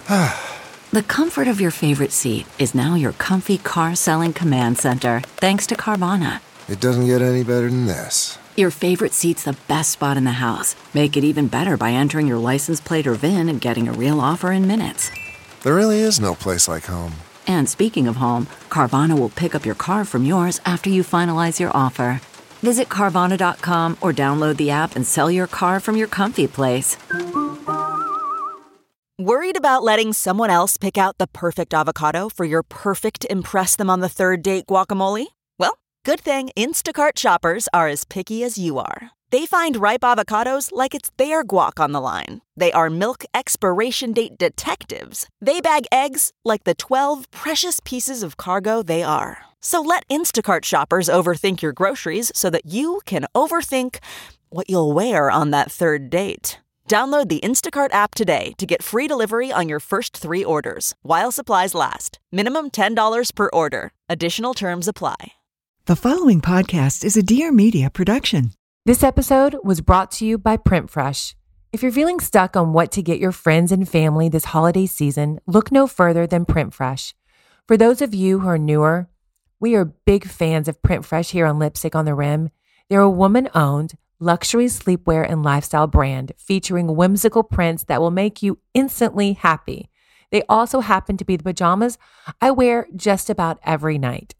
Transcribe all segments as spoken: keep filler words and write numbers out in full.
The comfort of your favorite seat is now your comfy car selling command center, thanks to Carvana. It doesn't get any better than this. Your favorite seat's the best spot in the house. Make it even better by entering your license plate or V I N and getting a real offer in minutes. There really is no place like home. And speaking of home, Carvana will pick up your car from yours after you finalize your offer. Visit Carvana dot com or download the app and sell your car from your comfy place. Worried about letting someone else pick out the perfect avocado for your perfect impress them on the third date guacamole? Well, good thing Instacart shoppers are as picky as you are. They find ripe avocados like it's their guac on the line. They are milk expiration date detectives. They bag eggs like the twelve precious pieces of cargo they are. So let Instacart shoppers overthink your groceries so that you can overthink what you'll wear on that third date. Download the Instacart app today to get free delivery on your first three orders, while supplies last. Minimum ten dollars per order. Additional terms apply. The following podcast is a Dear Media production. This episode was brought to you by PrintFresh. If you're feeling stuck on what to get your friends and family this holiday season, look no further than PrintFresh. For those of you who are newer, we are big fans of PrintFresh here on Lipstick on the Rim. They're a woman-owned, luxury sleepwear and lifestyle brand featuring whimsical prints that will make you instantly happy. They also happen to be the pajamas I wear just about every night.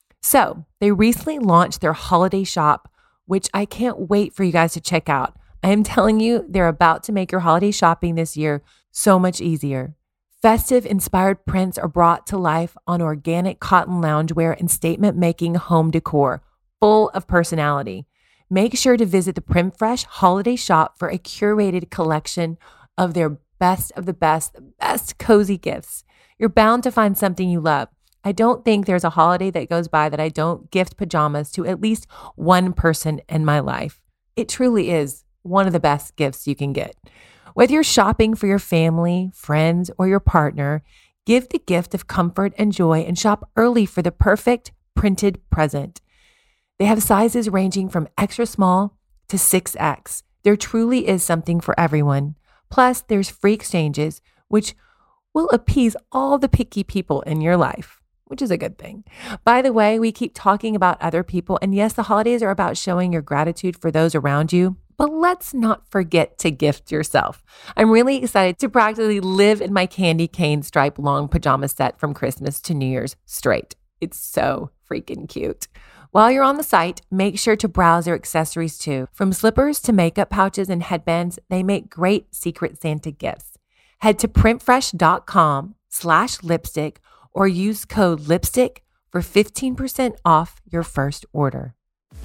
So, they recently launched their holiday shop, which I can't wait for you guys to check out. I am telling you, they're about to make your holiday shopping this year so much easier. Festive-inspired prints are brought to life on organic cotton loungewear and statement-making home decor, full of personality. Make sure to visit the PrintFresh holiday shop for a curated collection of their best of the best, the best cozy gifts. You're bound to find something you love. I don't think there's a holiday that goes by that I don't gift pajamas to at least one person in my life. It truly is one of the best gifts you can get. Whether you're shopping for your family, friends, or your partner, give the gift of comfort and joy and shop early for the perfect printed present. They have sizes ranging from extra small to six X. There truly is something for everyone. Plus, there's free exchanges, which will appease all the picky people in your life, which is a good thing. By the way, we keep talking about other people, and yes, the holidays are about showing your gratitude for those around you, but let's not forget to gift yourself. I'm really excited to practically live in my candy cane stripe long pajama set from Christmas to New Year's straight. It's so freaking cute. While you're on the site, make sure to browse their accessories too. From slippers to makeup pouches and headbands, they make great Secret Santa gifts. Head to printfresh.com slash lipstick or use code lipstick for fifteen percent off your first order.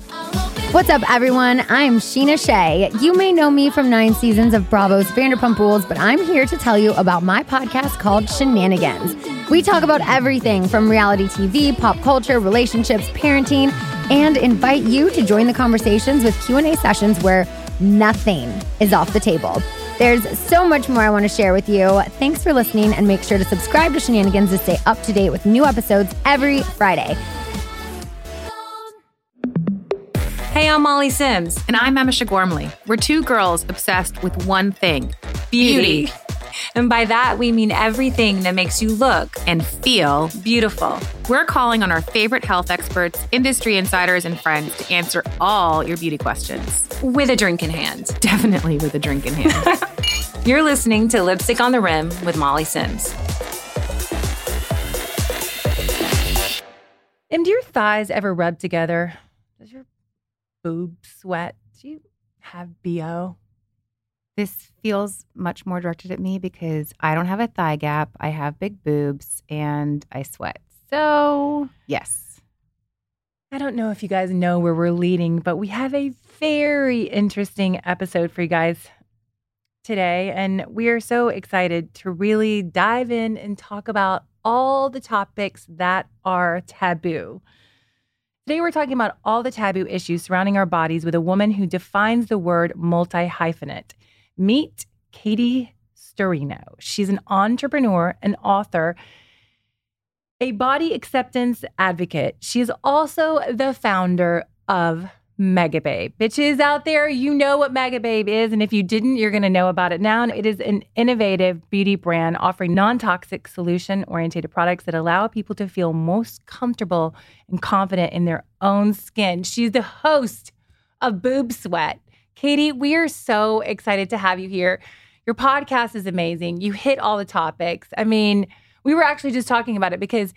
What's up, everyone? I'm Sheena Shea. You may know me from nine seasons of Bravo's Vanderpump Rules, but I'm here to tell you about my podcast called Shenanigans. We talk about everything from reality T V, pop culture, relationships, parenting, and invite you to join the conversations with Q and A sessions where nothing is off the table. There's so much more I want to share with you. Thanks for listening, and make sure to subscribe to Shenanigans to stay up to date with new episodes every Friday. Hey, I'm Molly Sims. And I'm Emisha Gormley. We're two girls obsessed with one thing, beauty. beauty. And by that, we mean everything that makes you look and feel beautiful. We're calling on our favorite health experts, industry insiders, and friends to answer all your beauty questions. With a drink in hand. Definitely with a drink in hand. You're listening to Lipstick on the Rim with Molly Sims. And do your thighs ever rub together? Does your boob sweat? Do you have B O? This feels much more directed at me because I don't have a thigh gap. I have big boobs and I sweat. So, yes. I don't know if you guys know where we're leading, but we have a very interesting episode for you guys today. And we are so excited to really dive in and talk about all the topics that are taboo. Today, we're talking about all the taboo issues surrounding our bodies with a woman who defines the word multi-hyphenate. Meet Katie Sturino. She's an entrepreneur, an author, a body acceptance advocate. She is also the founder of Megababe. Bitches out there, you know what Megababe is. And if you didn't, you're going to know about it now. It is an innovative beauty brand offering non-toxic solution-oriented products that allow people to feel most comfortable and confident in their own skin. She's the host of Boob Sweat. Katie, we are so excited to have you here. Your podcast is amazing. You hit all the topics. I mean, we were actually just talking about it because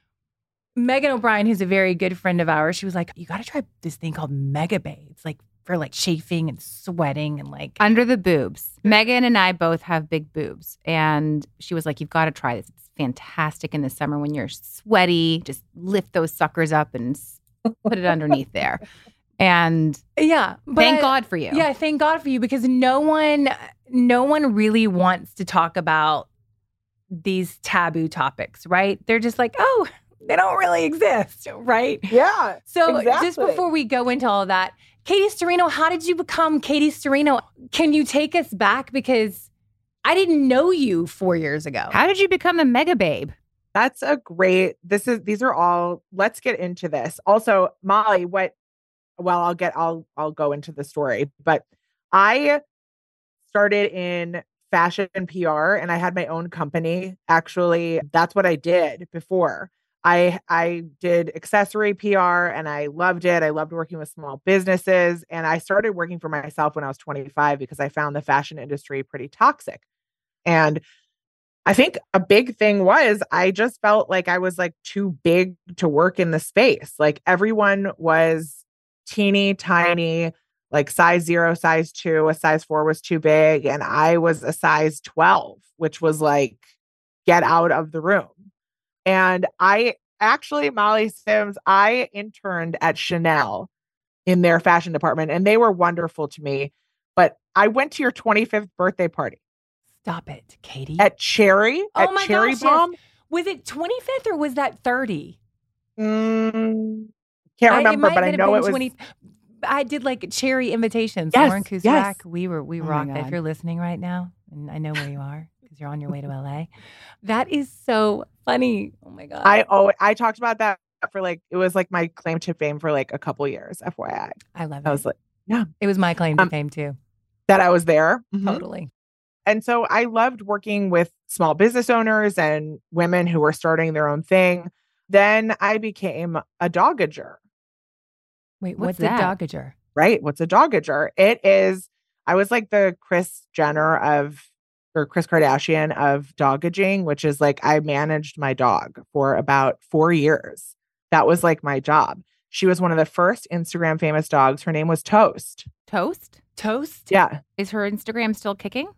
Megan O'Brien, who's a very good friend of ours, she was like, you got to try this thing called Megababe. It's like for like chafing and sweating and like under the boobs. Megan and I both have big boobs. And she was like, you've got to try this. It's fantastic in the summer when you're sweaty. Just lift those suckers up and put it underneath there. And yeah, but thank God for you. Yeah, thank God for you because no one, no one really wants to talk about these taboo topics, right? They're just like, oh, they don't really exist, right? Yeah. So exactly. just before we go into all of that, Katie Sturino, how did you become Katie Sturino? Can you take us back? Because I didn't know you four years ago. How did you become a Megababe? That's a great, this is, these are all, let's get into this. Also, Molly, what, well, I'll get, I'll, I'll go into the story, but I started in fashion P R and I had my own company. Actually, that's what I did before. I I did accessory P R and I loved it. I loved working with small businesses. And I started working for myself when I was twenty-five because I found the fashion industry pretty toxic. And I think a big thing was I just felt like I was like too big to work in the space. Like everyone was teeny tiny, like size zero, size two, a size four was too big. And I was a size twelve, which was like, get out of the room. And I actually, Molly Sims, I interned at Chanel in their fashion department and they were wonderful to me. But I went to your twenty-fifth birthday party. Stop it, Katie. At Cherry? Oh at my Cherry gosh, Bomb? Yes. Was it twenty-fifth or was that thirty? Mm, can't remember, I, but I know it was. twenty I did like cherry invitations. Yes, Lauren Kuzrak, yes. we were we Oh my rocked that. God. If you're listening right now, and I know where you are because you're on your way to L A. That is so funny. Oh my God. I oh I talked about that for like it was like my claim to fame for like a couple years. F Y I. I love it. I was like, yeah, it was my claim to um, fame too. that I was there. Mhm. Totally. And so I loved working with small business owners and women who were starting their own thing. Then I became a dogager. Wait, What's what's, a that? dogager? Right? What's a dogager? It is, I was like the Kris Jenner of, or Kris Kardashian of dogaging, which is like I managed my dog for about four years. That was like my job. She was one of the first Instagram famous dogs. Her name was Toast. Toast? Toast? Yeah. Is her Instagram still kicking?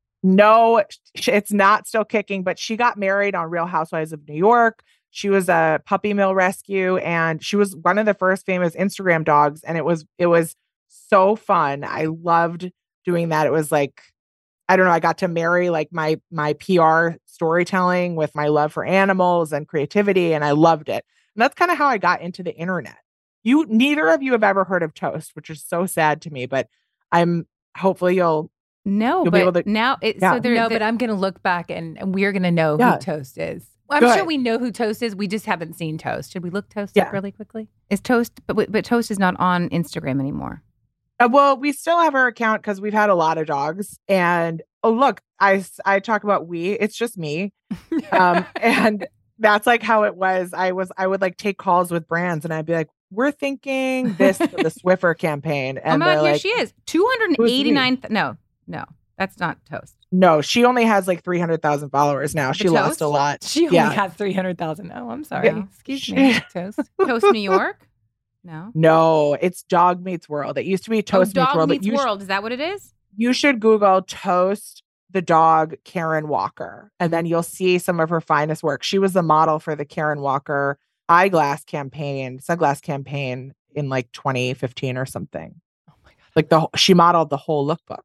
No, sh- it's not still kicking, but she got married on Real Housewives of New York. She was a puppy mill rescue and she was one of the first famous Instagram dogs. And it was, it was so fun. I loved doing that. It was like, I don't know, I got to marry like my, my P R storytelling with my love for animals and creativity. And I loved it. And that's kind of how I got into the internet. You, neither of you have ever heard of Toast, which is so sad to me, but I'm hopefully you'll, No, You'll but be able to- now, it, Yeah. so there, No, the- but I'm going to look back and, and we're going to know Yeah. who Toast is. I'm Good. sure we know who Toast is. We just haven't seen Toast. Should we look Toast Yeah. up really quickly? is Toast, but but Toast is not on Instagram anymore. Uh, well, we still have our account because we've had a lot of dogs. And oh, look, I, s- I talk about we, it's just me. Um, and that's like how it was. I was, I would like take calls with brands and I'd be like, we're thinking this for the Swiffer campaign. Oh And my they're God, here like, she is. two hundred eighty-nine. Th- no, no, that's not Toast. no, she only has like three hundred thousand followers now. She The lost Toast? a lot. She only Yeah. has three hundred thousand. Oh, I'm sorry. Yeah. Excuse She- me, Toast. Toast New York? No. No, it's Dog Meets World. It used to be Toast oh, Meets Dog World. but Meets you, sh- World. Is that what it is? you should Google Toast the dog Karen Walker, and then you'll see some of her finest work. She was the model for the Karen Walker eyeglass campaign, sunglass campaign in like twenty fifteen or something. Oh my God. Like the she modeled the whole lookbook.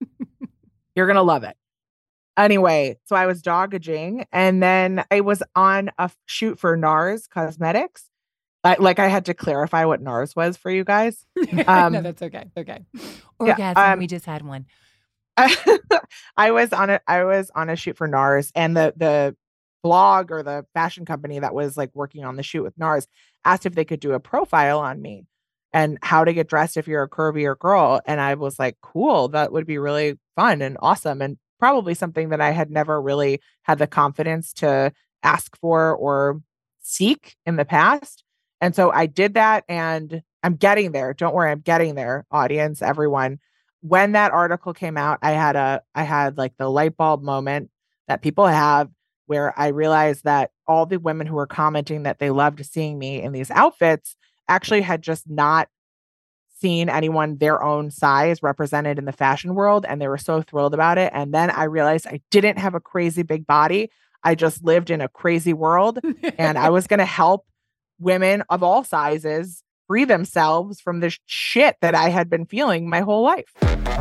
You're gonna love it. Anyway, so I was dogaging, and then I was on a shoot for NARS Cosmetics. I, like I had to clarify what NARS was for you guys. Um, no, that's okay. Okay. yeah, Orgasm. um, we just had one. I was on a I was on a shoot for NARS, and the the blog or the fashion company that was like working on the shoot with NARS asked if they could do a profile on me. and how to get dressed if you're a curvier girl. And I was like, cool, that would be really fun and awesome. And probably something that I had never really had the confidence to ask for or seek in the past. And so I did that, and I'm getting there. Don't worry, I'm getting there, audience, everyone. When that article came out, I had a, I had like the light bulb moment that people have, where I realized that all the women who were commenting that they loved seeing me in these outfits actually had just not seen anyone their own size represented in the fashion world. And they were so thrilled about it. And then I realized I didn't have a crazy big body. I just lived in a crazy world, and I was going to help women of all sizes free themselves from this shit that I had been feeling my whole life.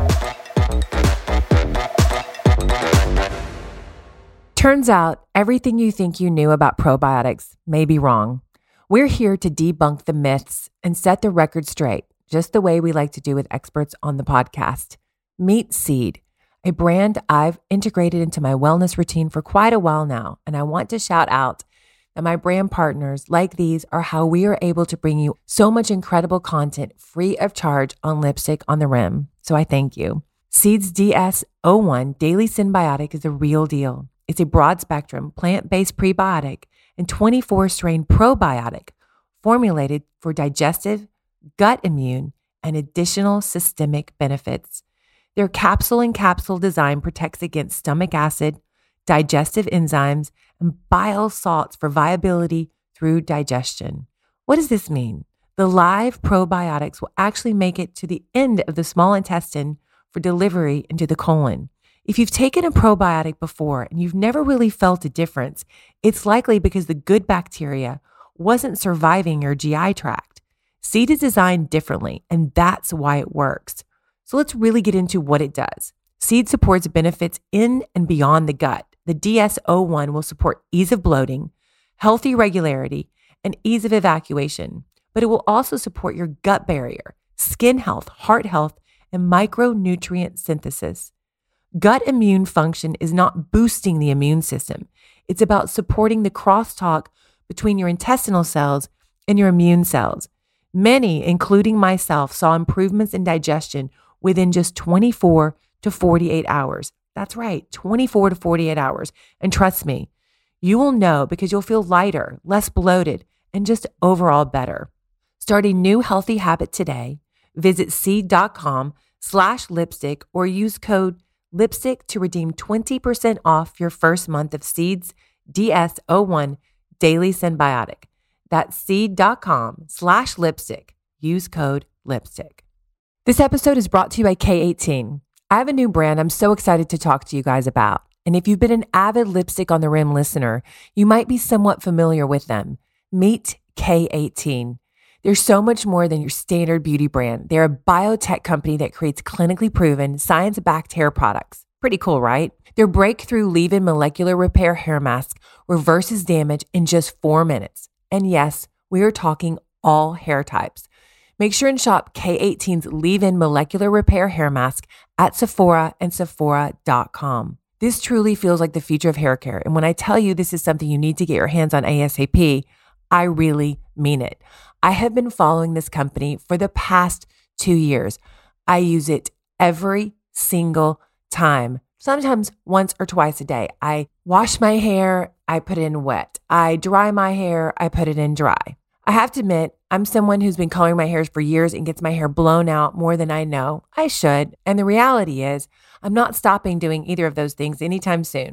Turns out everything you think you knew about probiotics may be wrong. We're here to debunk the myths and set the record straight, just the way we like to do with experts on the podcast. Meet Seed, a brand I've integrated into my wellness routine for quite a while now, and I want to shout out that my brand partners like these are how we are able to bring you so much incredible content free of charge on Lipstick on the Rim. So I thank you. Seed's D S zero one Daily Synbiotic is a real deal. It's a broad-spectrum, plant-based prebiotic and twenty-four strain probiotic formulated for digestive, gut immune, and additional systemic benefits. Their capsule-in-capsule design protects against stomach acid, digestive enzymes, and bile salts for viability through digestion. What does this mean? The live probiotics will actually make it to the end of the small intestine for delivery into the colon. If you've taken a probiotic before and you've never really felt a difference, it's likely because the good bacteria wasn't surviving your G I tract. Seed is designed differently, and that's why it works. So let's really get into what it does. Seed supports benefits in and beyond the gut. The D S zero one will support ease of bloating, healthy regularity, and ease of evacuation, but it will also support your gut barrier, skin health, heart health, and micronutrient synthesis. Gut immune function is not boosting the immune system. It's about supporting the crosstalk between your intestinal cells and your immune cells. Many, including myself, saw improvements in digestion within just twenty-four to forty-eight hours. That's right, twenty-four to forty-eight hours. And trust me, you will know because you'll feel lighter, less bloated, and just overall better. Start a new healthy habit today. Visit seed.com slash lipstick or use code lipstick to redeem twenty percent off your first month of Seed's D S zero one Daily Synbiotic. That's seed.com slash lipstick. Use code lipstick. This episode is brought to you by K eighteen. I have a new brand I'm so excited to talk to you guys about. And if you've been an avid Lipstick on the Rim listener, you might be somewhat familiar with them. Meet K eighteen. They're so much more than your standard beauty brand. They're a biotech company that creates clinically proven, science-backed hair products. Pretty cool, right? Their breakthrough leave-in molecular repair hair mask reverses damage in just four minutes. And yes, we are talking all hair types. Make sure and shop K eighteen's leave-in molecular repair hair mask at Sephora and Sephora dot com. This truly feels like the future of hair care. And when I tell you this is something you need to get your hands on ASAP, I really mean it. I have been following this company for the past two years. I use it every single time, sometimes once or twice a day. I wash my hair, I put it in wet. I dry my hair, I put it in dry. I have to admit, I'm someone who's been coloring my hair for years and gets my hair blown out more than I know I should. And the reality is, I'm not stopping doing either of those things anytime soon.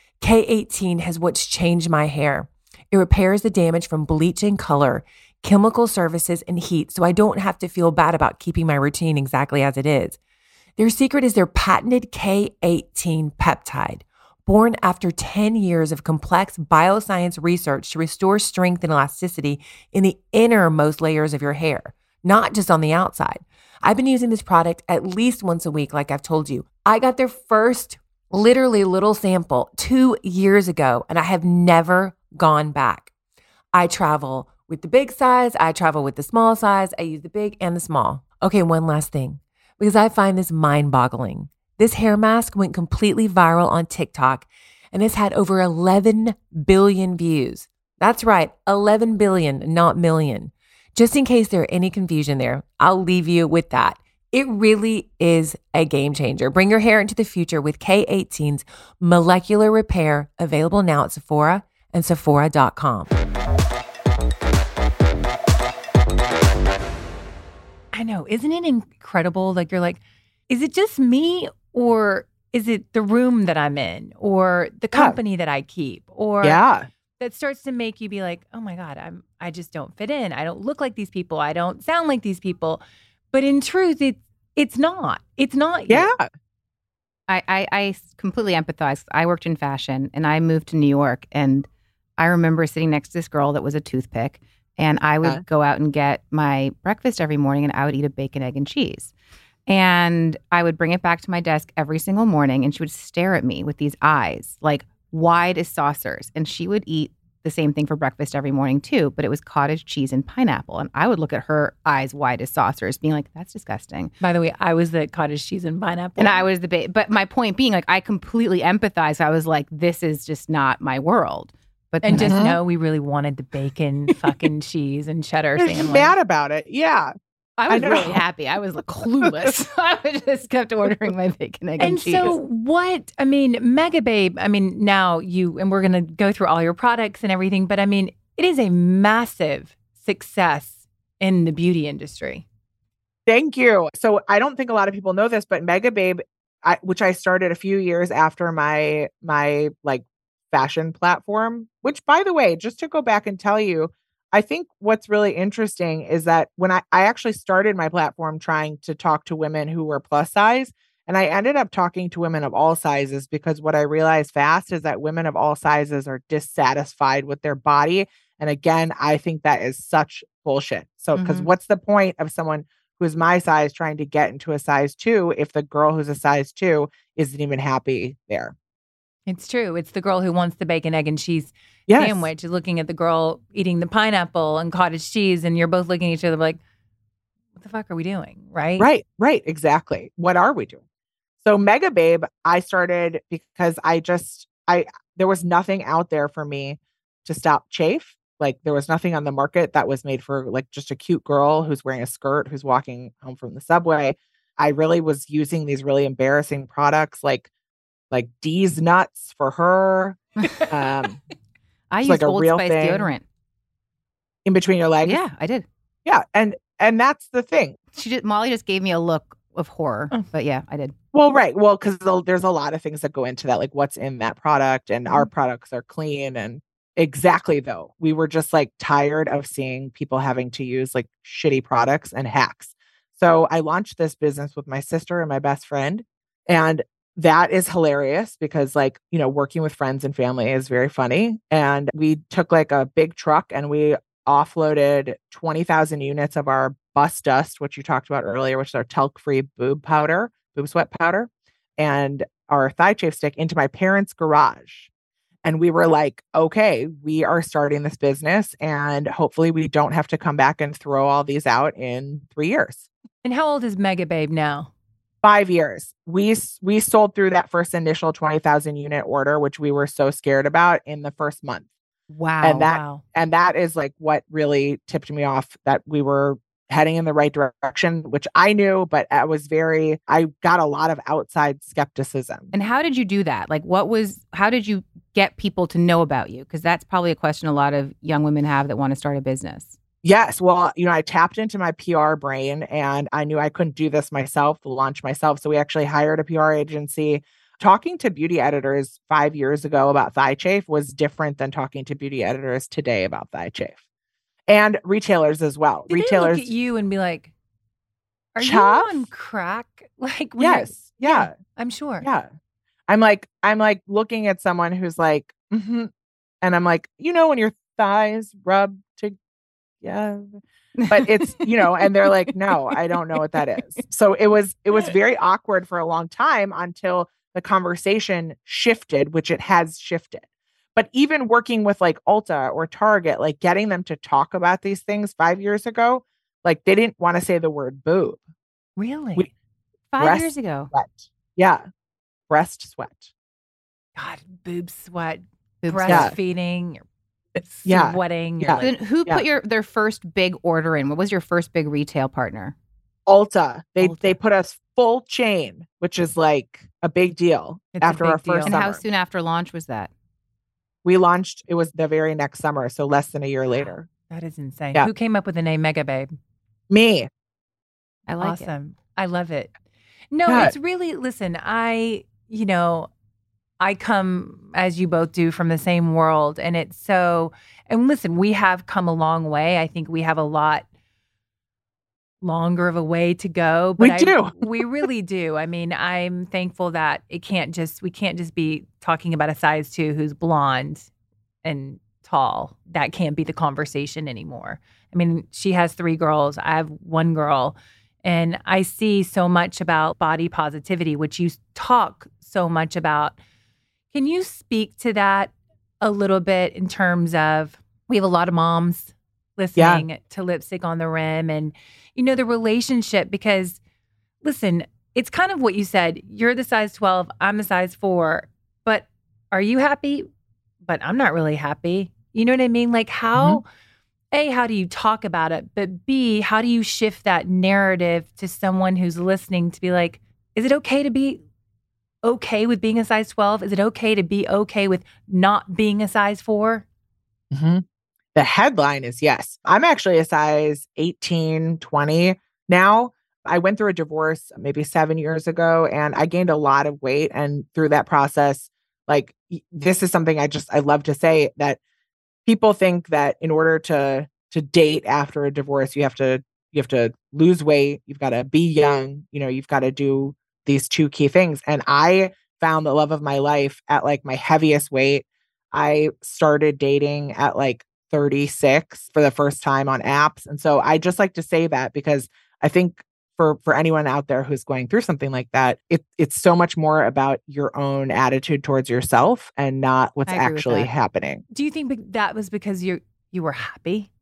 K eighteen has what's changed my hair. It repairs the damage from bleach and color, chemical services, and heat, so I don't have to feel bad about keeping my routine exactly as it is. Their secret is their patented K eighteen peptide, born after ten years of complex bioscience research to restore strength and elasticity in the innermost layers of your hair, not just on the outside. I've been using this product at least once a week, like I've told you. I got their first literally little sample two years ago, and I have never gone back. I travel with the big size, I travel with the small size, I use the big and the small. Okay, one last thing, because I find this mind-boggling. This hair mask went completely viral on TikTok and has had over eleven billion views. That's right, eleven billion, not million. Just in case there are any confusion there, I'll leave you with that. It really is a game changer. Bring your hair into the future with K eighteen's Molecular Repair, available now at Sephora and Sephora dot com. I know. Isn't it incredible? Like, you're like, is it just me, or is it the room that I'm in, or the company yeah. that I keep, or yeah. that starts to make you be like, oh my God, I'm, I just don't fit in. I don't look like these people. I don't sound like these people. But in truth, it, it's not. It's not you. Yeah. I, I, I completely empathize. I worked in fashion and I moved to New York, and I remember sitting next to this girl that was a toothpick, and I would uh. go out and get my breakfast every morning, and I would eat a bacon, egg, and cheese. And I would bring it back to my desk every single morning, and she would stare at me with these eyes, like wide as saucers. And she would eat the same thing for breakfast every morning too, but it was cottage cheese and pineapple. And I would look at her eyes wide as saucers, being like, that's disgusting. By the way, I was the cottage cheese and pineapple. And I was the ba- but my point being, like, I completely empathize. I was like, this is just not my world. But and just know we really wanted the bacon, fucking cheese and cheddar You're sandwich. Mad about it. Yeah. I was I really happy. I was like clueless. I just kept ordering my bacon, egg, and, and cheese. So what, I mean, Megababe, I mean, now you, and we're going to go through all your products and everything, but I mean, it is a massive success in the beauty industry. Thank you. So I don't think a lot of people know this, but Megababe, I, which I started a few years after my, my like fashion platform, which, by the way, just to go back and tell you, I think what's really interesting is that when I, I actually started my platform trying to talk to women who were plus size, and I ended up talking to women of all sizes, because what I realized fast is that women of all sizes are dissatisfied with their body. And again, I think that is such bullshit. So, because mm-hmm. what's the point of someone who's my size trying to get into a size two if the girl who's a size two isn't even happy there? It's true. It's the girl who wants the bacon, egg, and cheese yes. sandwich, looking at the girl eating the pineapple and cottage cheese, and you're both looking at each other like, what the fuck are we doing? Right? Right, right. Exactly. What are we doing? So Megababe, I started because I just, I, there was nothing out there for me to stop chafe. Like, there was nothing on the market that was made for like just a cute girl who's wearing a skirt, who's walking home from the subway. I really was using these really embarrassing products like like D's nuts for her. Um, I used like a Old real Spice thing. deodorant. In between your legs? Yeah, I did. Yeah. And, and that's the thing. She just, Molly just gave me a look of horror, oh. but yeah, I did. Well, right. Well, because there's a lot of things that go into that, like what's in that product, and mm-hmm. our products are clean. And exactly, though, we were just like tired of seeing people having to use like shitty products and hacks. So I launched this business with my sister and my best friend. And that is hilarious because, like, you know, working with friends and family is very funny. And we took like a big truck and we offloaded twenty thousand units of our Bust Dust, which you talked about earlier, which is our talc-free boob powder, boob sweat powder, and our thigh chafe stick into my parents' garage. And we were like, okay, we are starting this business, and hopefully we don't have to come back and throw all these out in three years. And how old is Megababe now? Five years. We we sold through that first initial twenty thousand unit order, which we were so scared about, in the first month. Wow. And that, wow. and that is like what really tipped me off that we were heading in the right direction, which I knew, but I was very, I got a lot of outside skepticism. And how did you do that? Like, what was, how did you get people to know about you? Because that's probably a question a lot of young women have that want to start a business. Yes. Well, you know, I tapped into my P R brain, and I knew I couldn't do this myself, the launch myself. So we actually hired a P R agency. Talking to beauty editors five years ago about thigh chafe was different than talking to beauty editors today about thigh chafe. And retailers as well. Did retailers they look at you and be like, are Chuff? you on crack? Like, yes. Yeah. yeah. I'm sure. Yeah. I'm like, I'm like looking at someone who's like, mm-hmm. and I'm like, you know, when your thighs rub together, but it's, you know, and they're like, no, I don't know what that is. So it was, it was very awkward for a long time until the conversation shifted, which it has shifted. But even working with like Ulta or Target, like getting them to talk about these things five years ago, like they didn't want to say the word boob. Really? We, five years ago? Sweat. Yeah. Breast sweat. God, boob sweat, boob breastfeeding. Yeah. Yeah. sweating. Yeah. Then who Yeah. put your their first big order in? What was your first big retail partner? Ulta. They Ulta. they put us full chain, which is like a big deal It's a after big our deal. first And summer. how soon after launch was that? We launched, it was the very next summer, so less than a year later. That is insane. Yeah. Who came up with the name Mega Babe? Me. I like it. Awesome. I love it. No, Yeah. it's really, listen, I, you know, I come, as you both do, from the same world. And it's so, and listen, we have come a long way. I think we have a lot longer of a way to go. But We I, do. we really do. I mean, I'm thankful that it can't just, we can't just be talking about a size two who's blonde and tall. That can't be the conversation anymore. I mean, she has three girls. I have one girl. And I see so much about body positivity, which you talk so much about. Can you speak to that a little bit in terms of, we have a lot of moms listening Yeah. to Lipstick on the Rim and, you know, the relationship, because listen, it's kind of what you said. You're the size twelve, I'm the size four, but are you happy? But I'm not really happy. You know what I mean? Like how, mm-hmm. A, how do you talk about it? But B, how do you shift that narrative to someone who's listening to be like, is it okay to be okay with being a size twelve? Is it okay to be okay with not being a size four? Mm-hmm. The headline is yes. I'm actually a size eighteen, twenty now. I went through a divorce maybe seven years ago and I gained a lot of weight. And through that process, like this is something I just, I love to say that people think that in order to, to date after a divorce, you have to, you have to lose weight. You've got to be young. You know, you've got to do these two key things. And I found the love of my life at like my heaviest weight. I started dating at like thirty-six for the first time on apps. And so I just like to say that because I think for, for anyone out there who's going through something like that, it, it's so much more about your own attitude towards yourself and not what's actually happening. Do you think be- that was because you you were happy?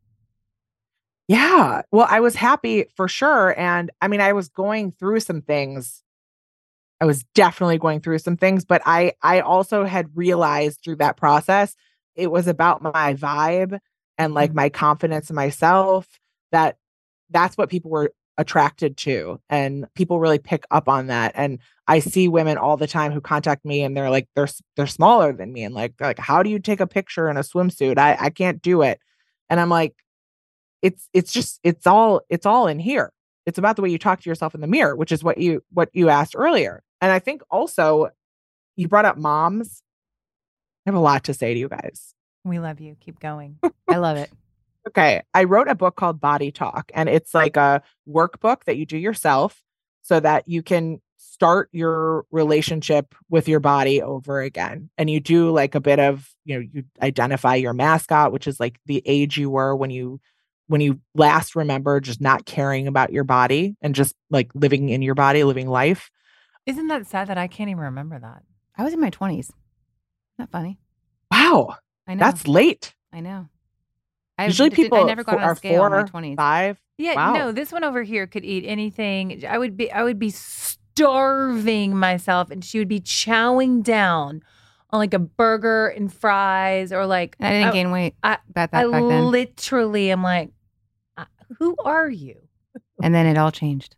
Yeah. Well, I was happy for sure. And I mean, I was going through some things. I was definitely going through some things, but I, I also had realized through that process, it was about my vibe and like mm-hmm. my confidence in myself, that that's what people were attracted to. And people really pick up on that. And I see women all the time who contact me and they're like, they're, they're smaller than me. And like, they're like, how do you take a picture in a swimsuit? I, I can't do it. And I'm like, it's, it's just, it's all, it's all in here. It's about the way you talk to yourself in the mirror, which is what you, what you asked earlier. And I think also you brought up moms. I have a lot to say to you guys. We love you. Keep going. I love it. Okay. I wrote a book called Body Talk, and it's like a workbook that you do yourself so that you can start your relationship with your body over again. And you do like a bit of, you know, you identify your mascot, which is like the age you were when you, when you last remember just not caring about your body and just like living in your body, living life. Isn't that sad that I can't even remember that? I was in my twenties. Isn't that funny? Wow. I know. That's late. I know. I Usually did, people I never got on are a scale four, in my twenties. Five. Yeah, wow. no, this one over here could eat anything. I would be I would be starving myself and she would be chowing down on like a burger and fries or like and I didn't I, gain weight I, back, that, I back then. Literally am like, who are you? And then it all changed.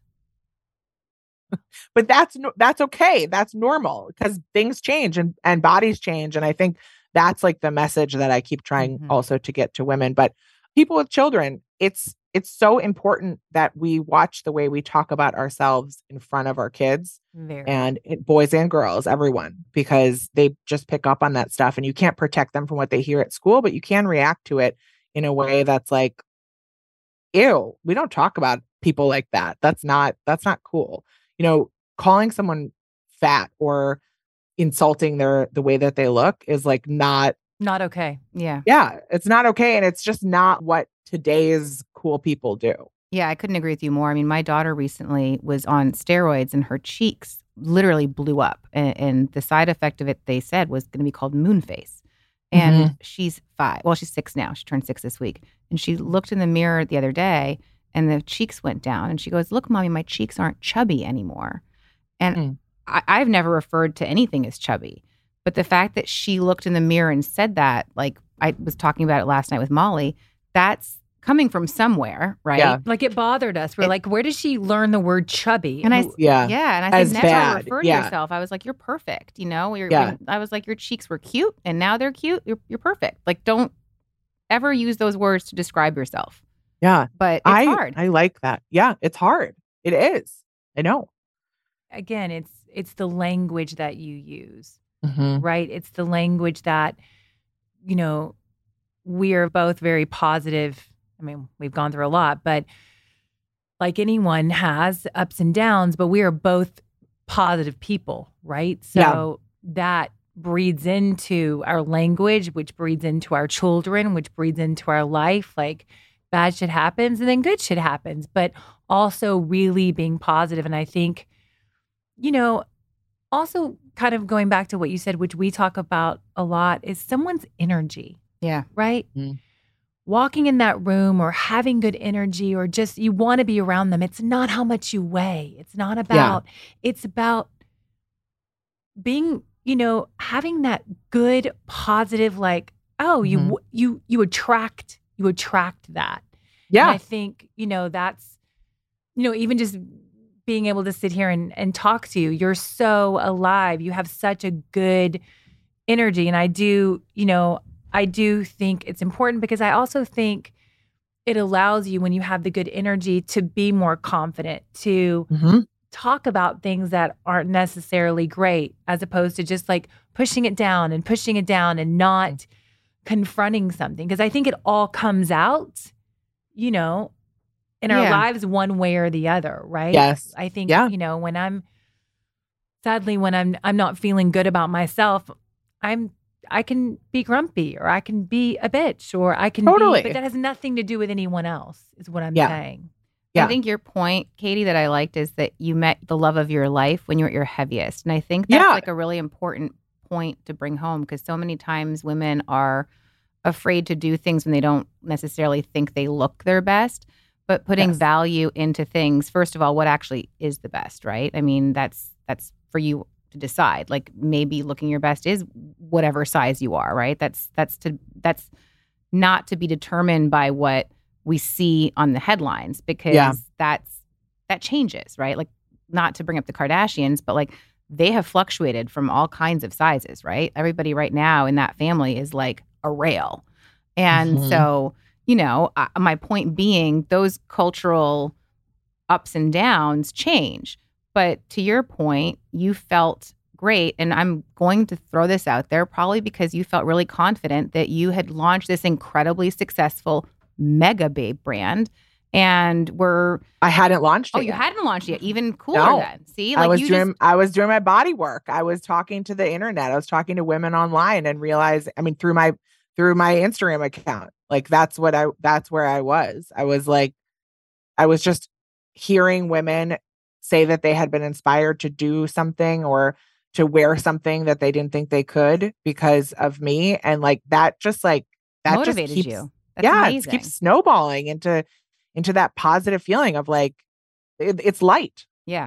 But that's that's okay. That's normal because things change and, and bodies change. And I think that's like the message that I keep trying mm-hmm. also to get to women. But people with children, it's it's so important that we watch the way we talk about ourselves in front of our kids Very. and it, boys and girls, everyone, because they just pick up on that stuff. And you can't protect them from what they hear at school, but you can react to it in a way that's like, ew, we don't talk about people like that. That's not that's not cool. You know, calling someone fat or insulting their the way that they look is like not not okay. Yeah. Yeah. It's not okay. And it's just not what today's cool people do. Yeah, I couldn't agree with you more. I mean, my daughter recently was on steroids and her cheeks literally blew up. And, and the side effect of it, they said, was going to be called moon face. And mm-hmm. she's five. Well, she's six now. She turned six this week. And she looked in the mirror the other day and the cheeks went down. And she goes, look, mommy, my cheeks aren't chubby anymore. And mm. I, I've never referred to anything as chubby. But the fact that she looked in the mirror and said that, like, I was talking about it last night with Molly. That's coming from somewhere, right? Yeah. Like it bothered us. We're It- like, where did she learn the word chubby? And I, Yeah. yeah, and I As said, never bad. refer to Yeah. yourself. I was like, you're perfect. You know, you're, Yeah. I was like, your cheeks were cute, and now they're cute. You're you're perfect. Like, don't ever use those words to describe yourself. Yeah. But it's I, hard. I like that. Yeah. It's hard. It is. I know. Again, it's it's the language that you use, Mm-hmm. right? It's the language that, you know, we are both very positive. I mean, we've gone through a lot, but like anyone has ups and downs, but we are both positive people, right? So that breeds into our language, which breeds into our children, which breeds into our life. Like bad shit happens and then good shit happens, but also really being positive. And I think, you know, also kind of going back to what you said, which we talk about a lot, is someone's energy, yeah. right? Mm. Walking in that room or having good energy or just you want to be around them. It's not how much you weigh. It's not about, it's about being, you know, having that good, positive, like, oh, you, Mhm. you, you attract, you attract that. Yeah. And I think, you know, that's, you know, even just being able to sit here and, and talk to you, you're so alive. You have such a good energy. And I do, you know, I do think it's important because I also think it allows you, when you have the good energy, to be more confident, to Mm-hmm. talk about things that aren't necessarily great, as opposed to just like pushing it down and pushing it down and not confronting something. Because I think it all comes out, you know, in our Yeah. lives one way or the other, right? Yes. I think, Yeah. you know, when I'm, sadly, when I'm I'm not feeling good about myself, I'm I can be grumpy or I can be a bitch or I can Totally. be, but that has nothing to do with anyone else, is what I'm Yeah. saying. Yeah. I think your point, Katie, that I liked is that you met the love of your life when you were at your heaviest. And I think that's Yeah. like a really important point to bring home, because so many times women are afraid to do things when they don't necessarily think they look their best, but putting Yes. value into things, first of all, what actually is the best, right? I mean, that's that's for you to decide. Like maybe looking your best is whatever size you are, right? That's that's to that's not to be determined by what we see on the headlines, because Yeah. that's that changes, right? Like, not to bring up the Kardashians, but like they have fluctuated from all kinds of sizes, right? Everybody right now in that family is like a rail. And Mhm. so, you know, uh, my point being, those cultural ups and downs change. But to your point, you felt great. And I'm going to throw this out there, probably because you felt really confident that you had launched this incredibly successful mega babe brand, and were I hadn't launched it oh you yet. hadn't launched yet, even cooler No. then. See, I like was you doing just I was doing my body work. I was talking to the internet. I was talking to women online and realized, I mean, through my through my Instagram account. Like that's what I that's where I was. I was like, I was just hearing women say that they had been inspired to do something or to wear something that they didn't think they could because of me. And like that just like that motivated just keeps, you. That's yeah, amazing. it keeps snowballing into into that positive feeling of like it, it's light. Yeah.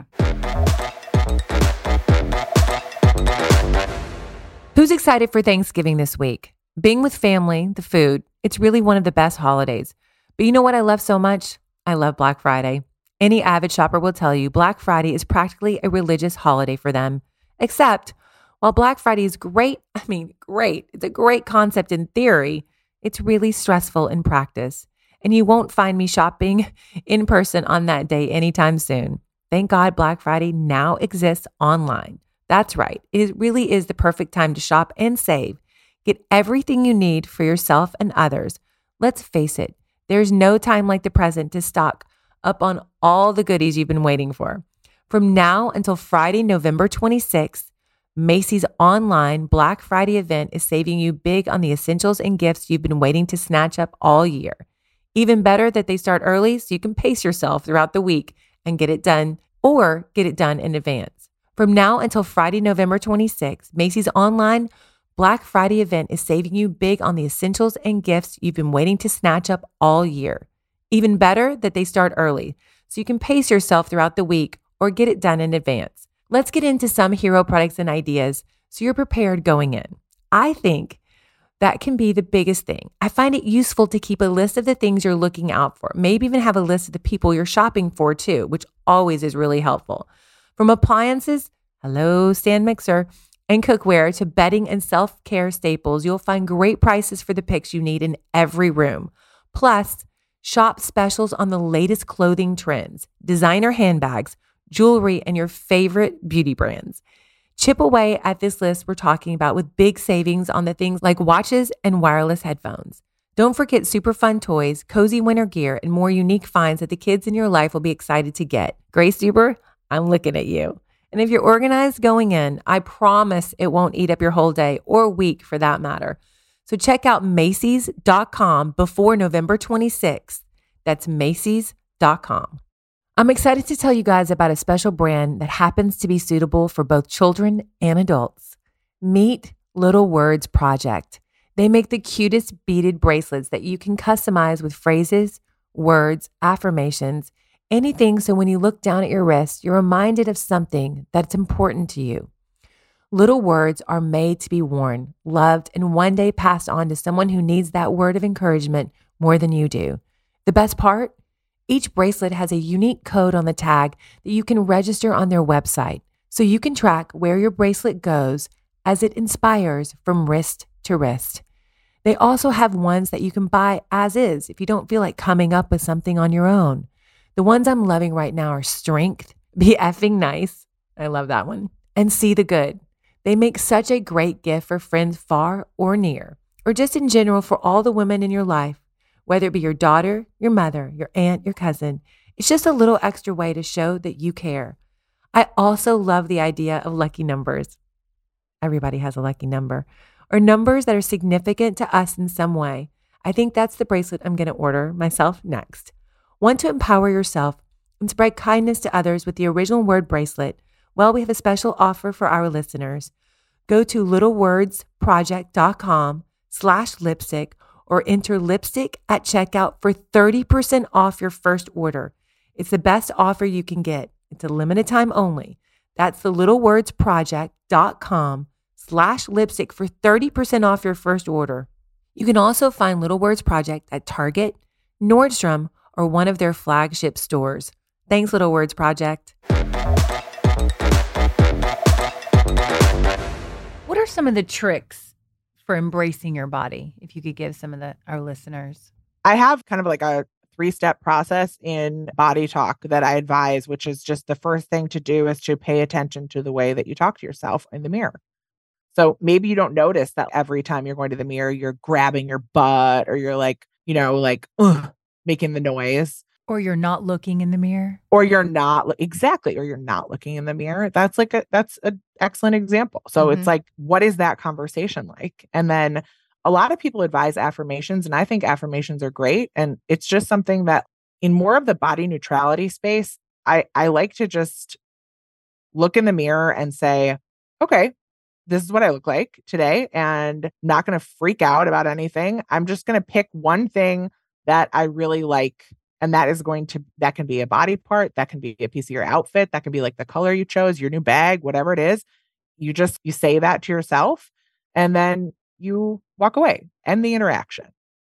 Who's excited for Thanksgiving this week? Being with family, the food, it's really one of the best holidays. But you know what I love so much? I love Black Friday. Any avid shopper will tell you Black Friday is practically a religious holiday for them. Except, while Black Friday is great, I mean, great, it's a great concept in theory, it's really stressful in practice. And you won't find me shopping in person on that day anytime soon. Thank God Black Friday now exists online. That's right. It really is the perfect time to shop and save. Get everything you need for yourself and others. Let's face it, there's no time like the present to stock up on all the goodies you've been waiting for. From now until Friday, November twenty-sixth, Macy's online Black Friday event is saving you big on the essentials and gifts you've been waiting to snatch up all year. Even better that they start early so you can pace yourself throughout the week and get it done, or get it done in advance. From now until Friday, November twenty-sixth, Macy's online Black Friday event is saving you big on the essentials and gifts you've been waiting to snatch up all year. Even better that they start early so you can pace yourself throughout the week or get it done in advance. Let's get into some hero products and ideas so you're prepared going in. I think That can be the biggest thing. I find it useful to keep a list of the things you're looking out for. Maybe even have a list of the people you're shopping for too, which always is really helpful. From appliances, hello, stand mixer, and cookware to bedding and self-care staples, you'll find great prices for the picks you need in every room. Plus, shop specials on the latest clothing trends, designer handbags, jewelry, and your favorite beauty brands. Chip away at this list we're talking about with big savings on the things like watches and wireless headphones. Don't forget super fun toys, cozy winter gear, and more unique finds that the kids in your life will be excited to get. Grace Huber, I'm looking at you. And if you're organized going in, I promise it won't eat up your whole day or week for that matter. So check out Macy's dot com before November twenty-sixth. That's Macy's dot com. I'm excited to tell you guys about a special brand that happens to be suitable for both children and adults. Meet Little Words Project. They make the cutest beaded bracelets that you can customize with phrases, words, affirmations, anything so when you look down at your wrist, you're reminded of something that's important to you. Little words are made to be worn, loved, and one day passed on to someone who needs that word of encouragement more than you do. The best part? Each bracelet has a unique code on the tag that you can register on their website, so you can track where your bracelet goes as it inspires from wrist to wrist. They also have ones that you can buy as is if you don't feel like coming up with something on your own. The ones I'm loving right now are Strength, Be Effing Nice, I love that one, and See the Good. They make such a great gift for friends far or near, or just in general for all the women in your life. Whether it be your daughter, your mother, your aunt, your cousin, it's just a little extra way to show that you care. I also love the idea of lucky numbers. Everybody has a lucky number, or numbers that are significant to us in some way. I think that's the bracelet I'm going to order myself next. Want to empower yourself and spread kindness to others with the original word bracelet? Well, we have a special offer for our listeners. Go to littlewordsproject.com slash lipstick or enter lipstick at checkout for thirty percent off your first order. It's the best offer you can get. It's a limited time only. That's the littlewordsproject.com slash lipstick for thirty percent off your first order. You can also find Little Words Project at Target, Nordstrom, or one of their flagship stores. Thanks, Little Words Project. What are some of the tricks for embracing your body, if you could give some of the our listeners? I have kind of like a three-step process in body talk that I advise, which is just the first thing to do is to pay attention to the way that you talk to yourself in the mirror. So maybe you don't notice that every time you're going to the mirror, you're grabbing your butt or you're like, you know, like ugh, making the noise. Or you're not looking in the mirror. Or you're not exactly, or you're not looking in the mirror. That's like a that's an excellent example. So mm-hmm. It's like, what is that conversation like? And then a lot of people advise affirmations, and I think affirmations are great. And it's just something that in more of the body neutrality space, I, I like to just look in the mirror and say, okay, this is what I look like today, and not going to freak out about anything. I'm just going to pick one thing that I really like. And that is going to, that can be a body part, that can be a piece of your outfit, that can be like the color you chose, your new bag, whatever it is. You just, you say that to yourself and then you walk away, end the interaction.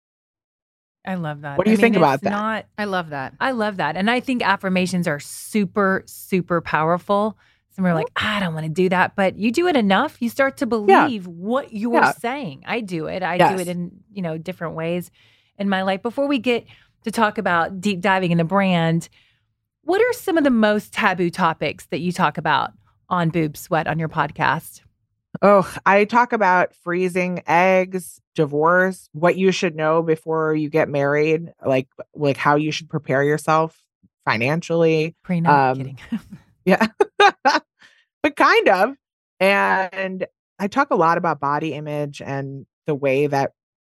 I love that. What do you I think mean, about it's that? Not, I love that. I love that. And I think affirmations are super, super powerful. Some are like, I don't want to do that. But you do it enough, you start to believe yeah. what you're yeah. saying. I do it. I yes. do it in, you know, different ways in my life. Before we get to talk about deep diving in the brand, what are some of the most taboo topics that you talk about on Boob Sweat on your podcast? Oh, I talk about freezing eggs, divorce, what you should know before you get married, like like how you should prepare yourself financially. Prenup, um, kidding. Yeah, but kind of. And I talk a lot about body image and the way that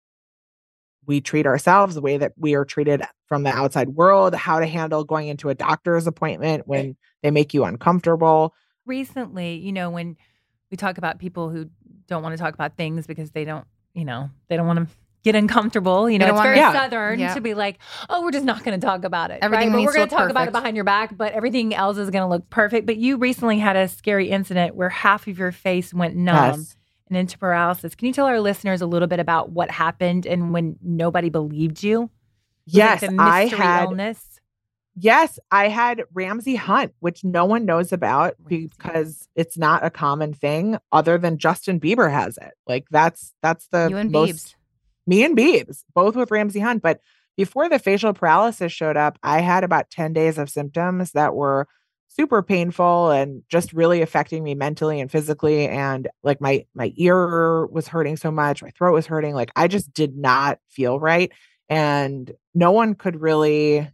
we treat ourselves, the way that we are treated from the outside world, how to handle going into a doctor's appointment when they make you uncomfortable. Recently, you know, when we talk about people who don't want to talk about things because they don't, you know, they don't want to get uncomfortable. You know, it's very yeah. Southern yeah. to be like, oh, we're just not going to talk about it. Everything right? But we're going to talk perfect. about it behind your back, but everything else is going to look perfect. But you recently had a scary incident where half of your face went numb. Yes. and into paralysis. Can you tell our listeners a little bit about what happened and when nobody believed you? Was Yes, it the I mystery had. illness? Yes, I had Ramsay Hunt, which no one knows about Ramsay. because it's not a common thing other than Justin Bieber has it. Like that's that's the You and most Biebs. me and Biebs, both with Ramsay Hunt. But before the facial paralysis showed up, I had about ten days of symptoms that were super painful and just really affecting me mentally and physically. And like my my ear was hurting so much, my throat was hurting. Like I just did not feel right. And no one could really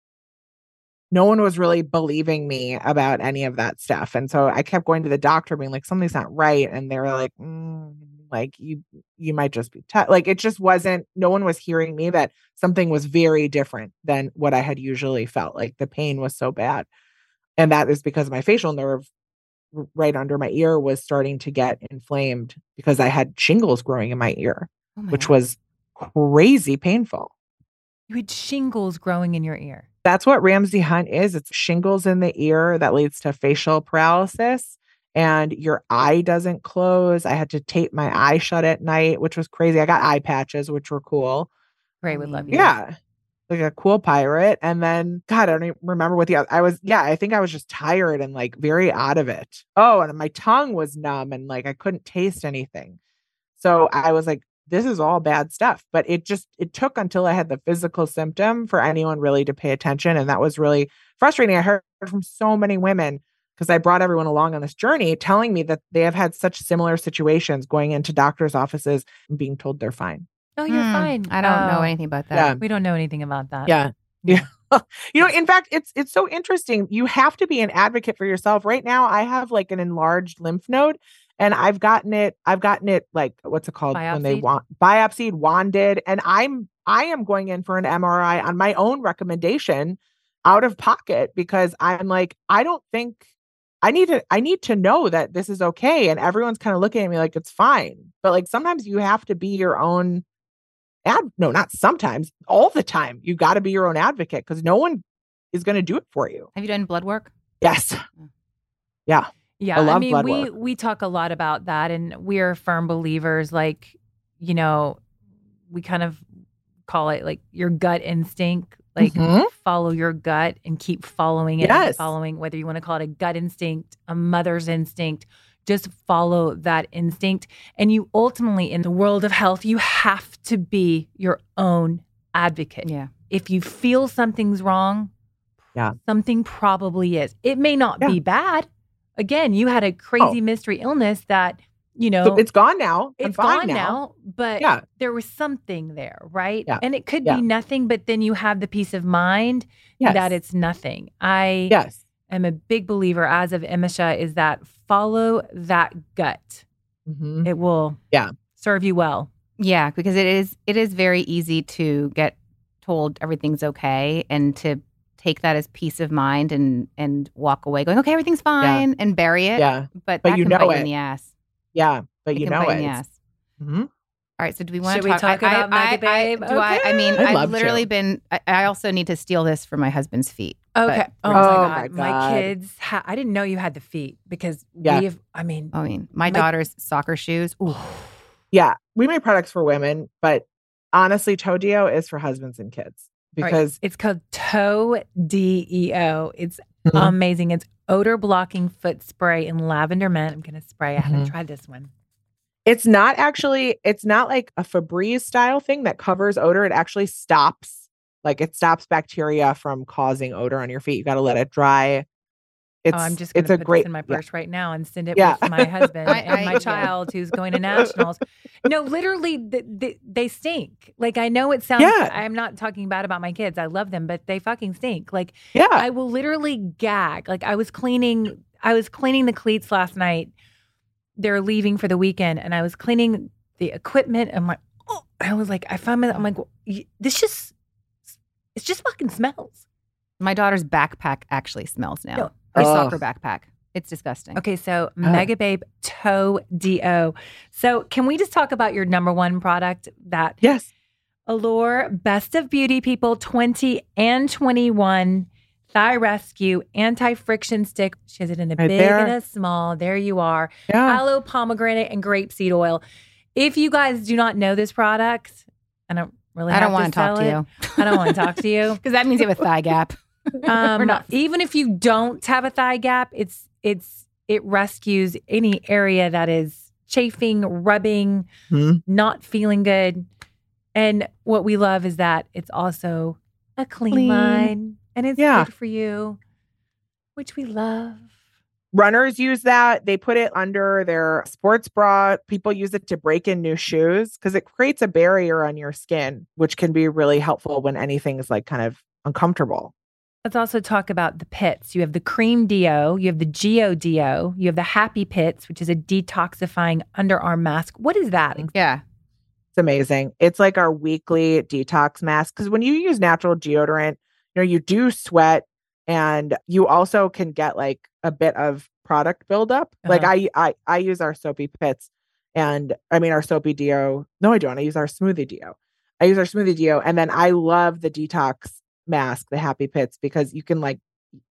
no one was really believing me about any of that stuff. And so I kept going to the doctor being like, something's not right. And they were like, mm, like you, you might just be t-. like, it just wasn't, no one was hearing me that something was very different than what I had usually felt. Like the pain was so bad. And that is because my facial nerve right under my ear was starting to get inflamed because I had shingles growing in my ear, Oh my which God. was crazy painful. You had shingles growing in your ear. That's what Ramsay Hunt is. It's shingles in the ear that leads to facial paralysis, and your eye doesn't close. I had to tape my eye shut at night, which was crazy. I got eye patches, which were cool. Ray would love you. Yeah. Like a cool pirate. And then, God, I don't even remember what the other, I was, yeah, I think I was just tired and like very out of it. Oh, and my tongue was numb and like I couldn't taste anything. So I was like, this is all bad stuff. But it just, it took until I had the physical symptom for anyone really to pay attention. And that was really frustrating. I heard from so many women because I brought everyone along on this journey telling me that they have had such similar situations going into doctors' offices and being told they're fine. Oh, you're Hmm, fine. I don't know Oh, anything about that. Yeah. We don't know anything about that. Yeah. Yeah. You know, in fact, it's it's so interesting. You have to be an advocate for yourself. Right now, I have like an enlarged lymph node and I've gotten it, I've gotten it like what's it called when they Biopsied? want biopsied, wanded. And I'm I am going in for an M R I on my own recommendation out of pocket because I'm like, I don't think I need to I need to know that this is okay. And everyone's kind of looking at me like it's fine. But like sometimes you have to be your own ad no, not sometimes, all the time. You got to be your own advocate because no one is going to do it for you. Have you done blood work? Yes. Yeah. Yeah, I I, love mean, blood we work. we talk a lot about that, and we're firm believers. Like, you know, we kind of call it like your gut instinct. Like, Mhm. follow your gut and keep following it. and Yes. following whether you want to call it a gut instinct, a mother's instinct. Just follow that instinct, and you ultimately, in the world of health, you have to be your own advocate. Yeah. If you feel something's wrong, Yeah. something probably is. It may not Yeah. be bad. Again, you had a crazy Oh. mystery illness that, you know, So it's gone now. I'm it's fine gone now, but Yeah. there was something there, right? Yeah. And it could Yeah. be nothing, but then you have the peace of mind Yes. that it's nothing. I Yes. am a big believer, as of Emisha, is that follow that gut. Mhm. It will Yeah. serve you well. Yeah, because it is it is very easy to get told everything's okay and to take that as peace of mind and and walk away going, okay, everything's fine and bury it. Yeah. But, But that you can know bite you it. in the ass. Yeah. But It you can know bite it. in the ass. Mhm. All right, so do we want Should to we talk, talk I, about I, Mega I, Babe? do I, I mean, Okay. I'd I've love literally to. been, I, I also need to steal this from my husband's feet. Okay. But- Oh, Oh my, my God. my God. kids, ha- I didn't know you had the feet because Yeah. we've, I mean, I mean, my My- daughter's soccer shoes. Ooh. Yeah. We make products for women, but honestly, Toe Deo is for husbands and kids all right, because it's called Toe D E O. It's Mhm. amazing. It's odor blocking foot spray in lavender mint. I'm going to spray. I haven't Mhm. tried this one. it's not actually, it's not like a Febreze style thing that covers odor. It actually stops, like it stops bacteria from causing odor on your feet. You got to let it dry. It's, Oh, I'm just going it's to a put great, this in my yeah. purse right now and send it Yeah. with my husband I- and I- my yeah. child who's going to nationals. No, literally, th- th- they stink. Like, I know it sounds, Yeah. I'm not talking bad about my kids. I love them, but they fucking stink. Like, Yeah. I will literally gag. Like, I was cleaning, I was cleaning the cleats last night. They're leaving for the weekend, and I was cleaning the equipment. I'm like, oh, I was like, I found my, I'm like, well, y- this just, it just fucking smells. My daughter's backpack actually smells now. No. Her Ugh. soccer backpack. It's disgusting. Okay, so Mega Babe Toe D O. So can we just talk about your number one product, that Yes. Allure Best of Beauty People twenty and twenty-one Thigh Rescue Anti-Friction Stick. She has it in a Right big there. and a small. There you are. Yeah. Aloe, pomegranate, and grapeseed oil. If you guys do not know this product, I don't really I have don't want to talk sell to it. you. I don't want to talk to you. Because that means you have a thigh gap. Um, We're not- even if you don't have a thigh gap, it's it's it rescues any area that is chafing, rubbing, Mhm. not feeling good. And what we love is that it's also a clean, Clean. line and it's Yeah. good for you, which we love. Runners use that. They put it under their sports bra. People use it to break in new shoes because it creates a barrier on your skin, which can be really helpful when anything is like kind of uncomfortable. Let's also talk about the pits. You have the cream deo, you have the Geo deo, you have the Happy Pits, which is a detoxifying underarm mask. What is that? Yeah. It's amazing. It's like our weekly detox mask because when you use natural deodorant, you know, you do sweat and you also can get like a bit of product buildup. Like I, I, I use our soapy pits and I mean our soapy deo. No, I don't. I use our smoothie deo. I use our smoothie deo. And then I love the detox mask, the Happy Pits, because you can like,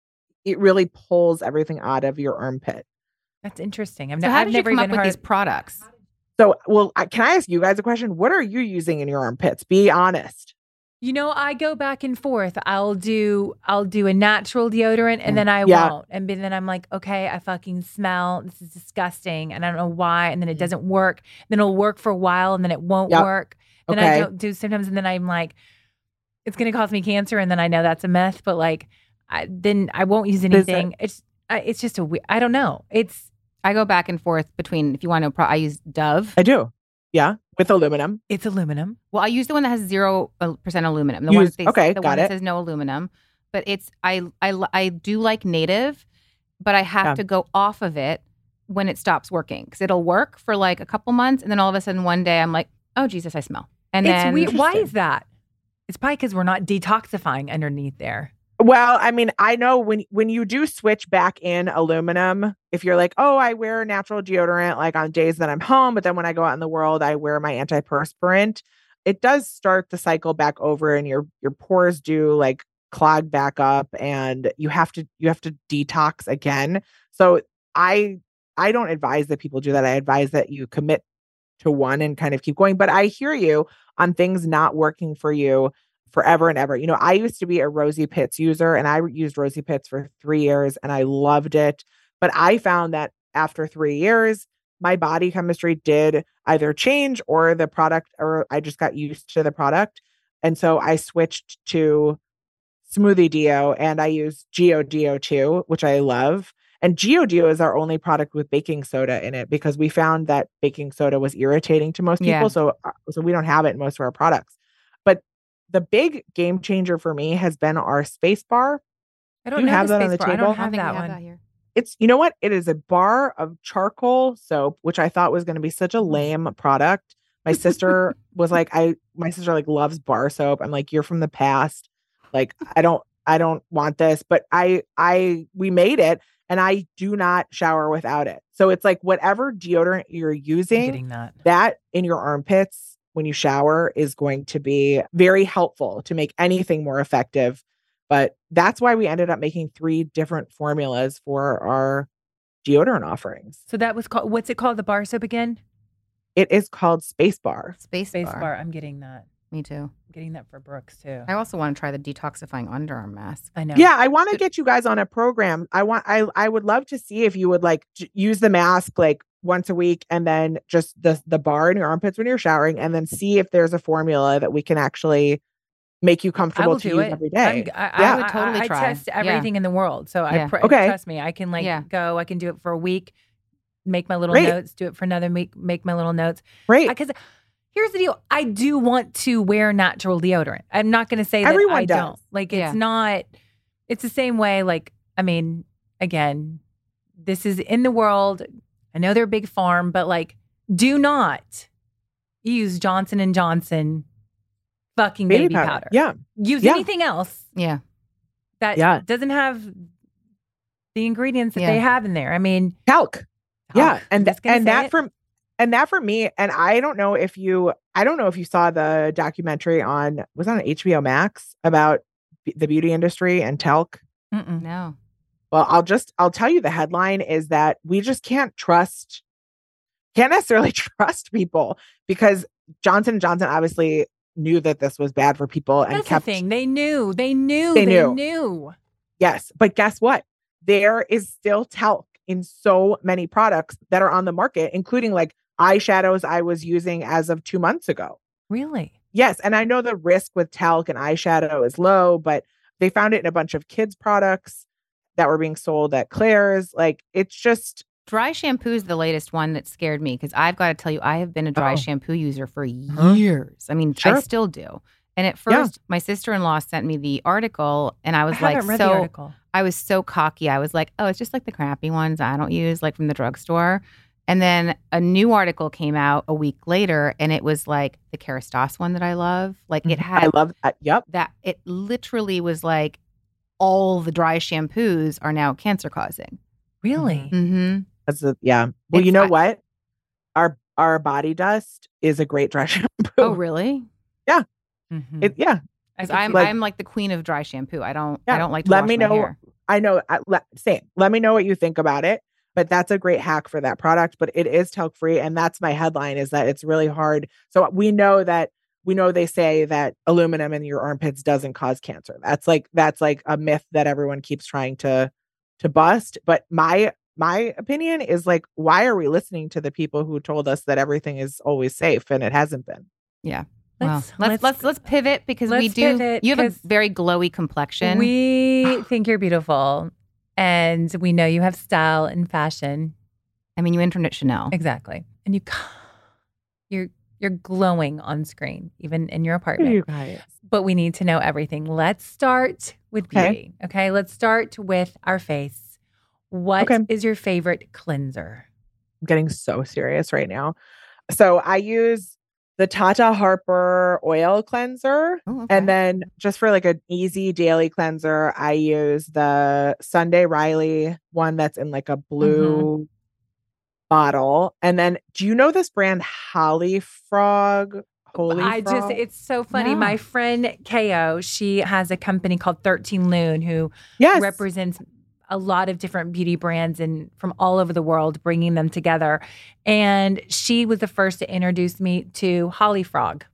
it really pulls everything out of your armpit. That's interesting. I've, So ne- how I've did you never come even up with heard these products? So, well, I, can I ask you guys a question? What are you using in your armpits? Be honest. You know, I go back and forth. I'll do I'll do a natural deodorant and then I Yeah. won't. And then I'm like, okay, I fucking smell. This is disgusting. And I don't know why. And then it doesn't work. Then it'll work for a while and then it won't Yep. work. Then Okay. I don't do sometimes and then I'm like, it's gonna cause me cancer. And then I know that's a myth, but like I, then I won't use Does it- anything. It's I, it's just a we- I don't know. It's I go back and forth between, if you want to know, pro- I use Dove. I do. Yeah. With aluminum. it's aluminum. Well, I use the one that has zero percent aluminum. The Use- one that they, okay, the got one that it. says no aluminum. But it's I I I do like Native, but I have Yeah. to go off of it when it stops working because it'll work for like a couple months, and then all of a sudden one day I'm like, oh Jesus, I smell. And It's then weird. Why is that? It's probably because we're not detoxifying underneath there. Well, I mean, I know when when you do switch back in aluminum, if you're like, oh, I wear natural deodorant like on days that I'm home, but then when I go out in the world, I wear my antiperspirant, it does start the cycle back over and your your pores do like clog back up and you have to you have to detox again. So I I don't advise that people do that. I advise that you commit to one and kind of keep going. But I hear you on things not working for you forever and ever. You know, I used to be a Rosy Pits user and I used Rosy Pits for three years and I loved it. But I found that after three years, my body chemistry did either change or the product, or I just got used to the product. And so I switched to Smoothie Deo and I use Geo Deo too, which I love. And Geo Deo is our only product with baking soda in it because we found that baking soda was irritating to most people. Yeah. So, uh, so we don't have it in most of our products. But the big game changer for me has been our space bar. I don't You know have the that on space the bar. I table? don't I don't have think that we have one. that here. It's, you know what? It is a bar of charcoal soap, which I thought was going to be such a Mm. lame product. My sister was like, I, my sister like loves bar soap. I'm like, you're from the past. Like, I don't, I don't want this, but I, I, we made it and I do not shower without it. So it's like whatever deodorant you're I'm using, getting that. that in your armpits when you shower is going to be very helpful to make anything more effective. But that's why we ended up making three different formulas for our deodorant offerings. So that was called, what's it called? The bar soap again? It is called Space Bar. Space, Space bar. bar. I'm getting that. Me too. I'm getting that for Brooks too. I also want to try the detoxifying underarm mask. I know. Yeah, I want to get you guys on a program. I want I I would love to see if you would like j- use the mask like once a week and then just the the bar in your armpits when you're showering and then see if there's a formula that we can actually make you I comfortable will to do use it. every I'm- day. I, I, Yeah. I would totally I, try. I test Yeah. everything in the world. So Yeah. I pr- Okay. trust me. I can like Yeah. go. I can do it for a week, make my little Great. notes, do it for another week, make my little notes. Great. Because here's the deal. I do want to wear natural deodorant. I'm not going to say that Everyone I does. don't. Like, it's Yeah. not, it's the same way. Like, I mean, again, this is in the world. I know they're a big farm, but like, do not use Johnson and Johnson fucking baby, powder. Yeah. Use Yeah. anything else Yeah. that Yeah. doesn't have the ingredients that Yeah. they have in there. I mean, Talc. Yeah. talc. And I'm th- just gonna and say that it. for and that for me, and I don't know if you I don't know if you saw the documentary on was it on H B O Max about b- the beauty industry and talc. Mm-mm. No. Well, I'll just, I'll tell you the headline is that we just can't trust, can't necessarily trust people because Johnson and Johnson obviously knew that this was bad for people and That's kept. the thing. They knew. They knew. They They, knew. knew. Yes. But guess what? There is still talc in so many products that are on the market, including like eyeshadows I was using as of two months ago. Really? Yes. And I know the risk with talc and eyeshadow is low, but they found it in a bunch of kids' products that were being sold at Claire's. Like, it's just. Dry shampoo is the latest one that scared me because I've got to tell you, I have been a dry Oh. shampoo user for Huh? years. I mean, Sure. I still do. And at Yeah. first, my sister-in-law sent me the article, and I was I like, haven't read so the article. I was so cocky. I was like, oh, it's just like the crappy ones I don't use, like from the drugstore. And then a new article came out a week later, and it was like the Kerastase one that I love. Like it had I love that. Yep. that. It literally was like all the dry shampoos are now cancer causing. Really? Mm-hmm. That's a, yeah. Well, It's you know fi- what? Our our body dust is a great dry shampoo. Oh, really? Mhm. It, yeah. Because I can I'm see- like- I'm like the queen of dry shampoo. I don't Yeah. I don't like to Let wash me my know. hair. I know. I, let, same. Let me know what you think about it. But that's a great hack for that product. But it is talc free, and that's my headline: is that it's really hard. So we know that we know they say that aluminum in your armpits doesn't cause cancer. That's like that's like a myth that everyone keeps trying to to bust. But my my opinion is like, why are we listening to the people who told us that everything is always safe and it hasn't been? Yeah. Well, Let's- let's let's- let's let's pivot because we let's do. pivot, You have a 'cause very glowy complexion. We think you're beautiful, and we know you have style and fashion. I mean, you interned at Chanel. Exactly, and you, you're you're glowing on screen, even in your apartment. You guys. But we need to know everything. Let's start with Okay. beauty. Okay, let's start with our face. What is Okay. your favorite cleanser? I'm getting so serious right now. So I use the Tata Harper oil cleanser. Oh, okay. And then just for like an easy daily cleanser, I use the Sunday Riley one that's in like a blue bottle. And then do you know this brand Holly Frog? Holy I Frog? just, it's so funny. No. My friend K O, she has a company called thirteen Loon who yes. represents a lot of different beauty brands and from all over the world, bringing them together. And she was the first to introduce me to Holly Frog.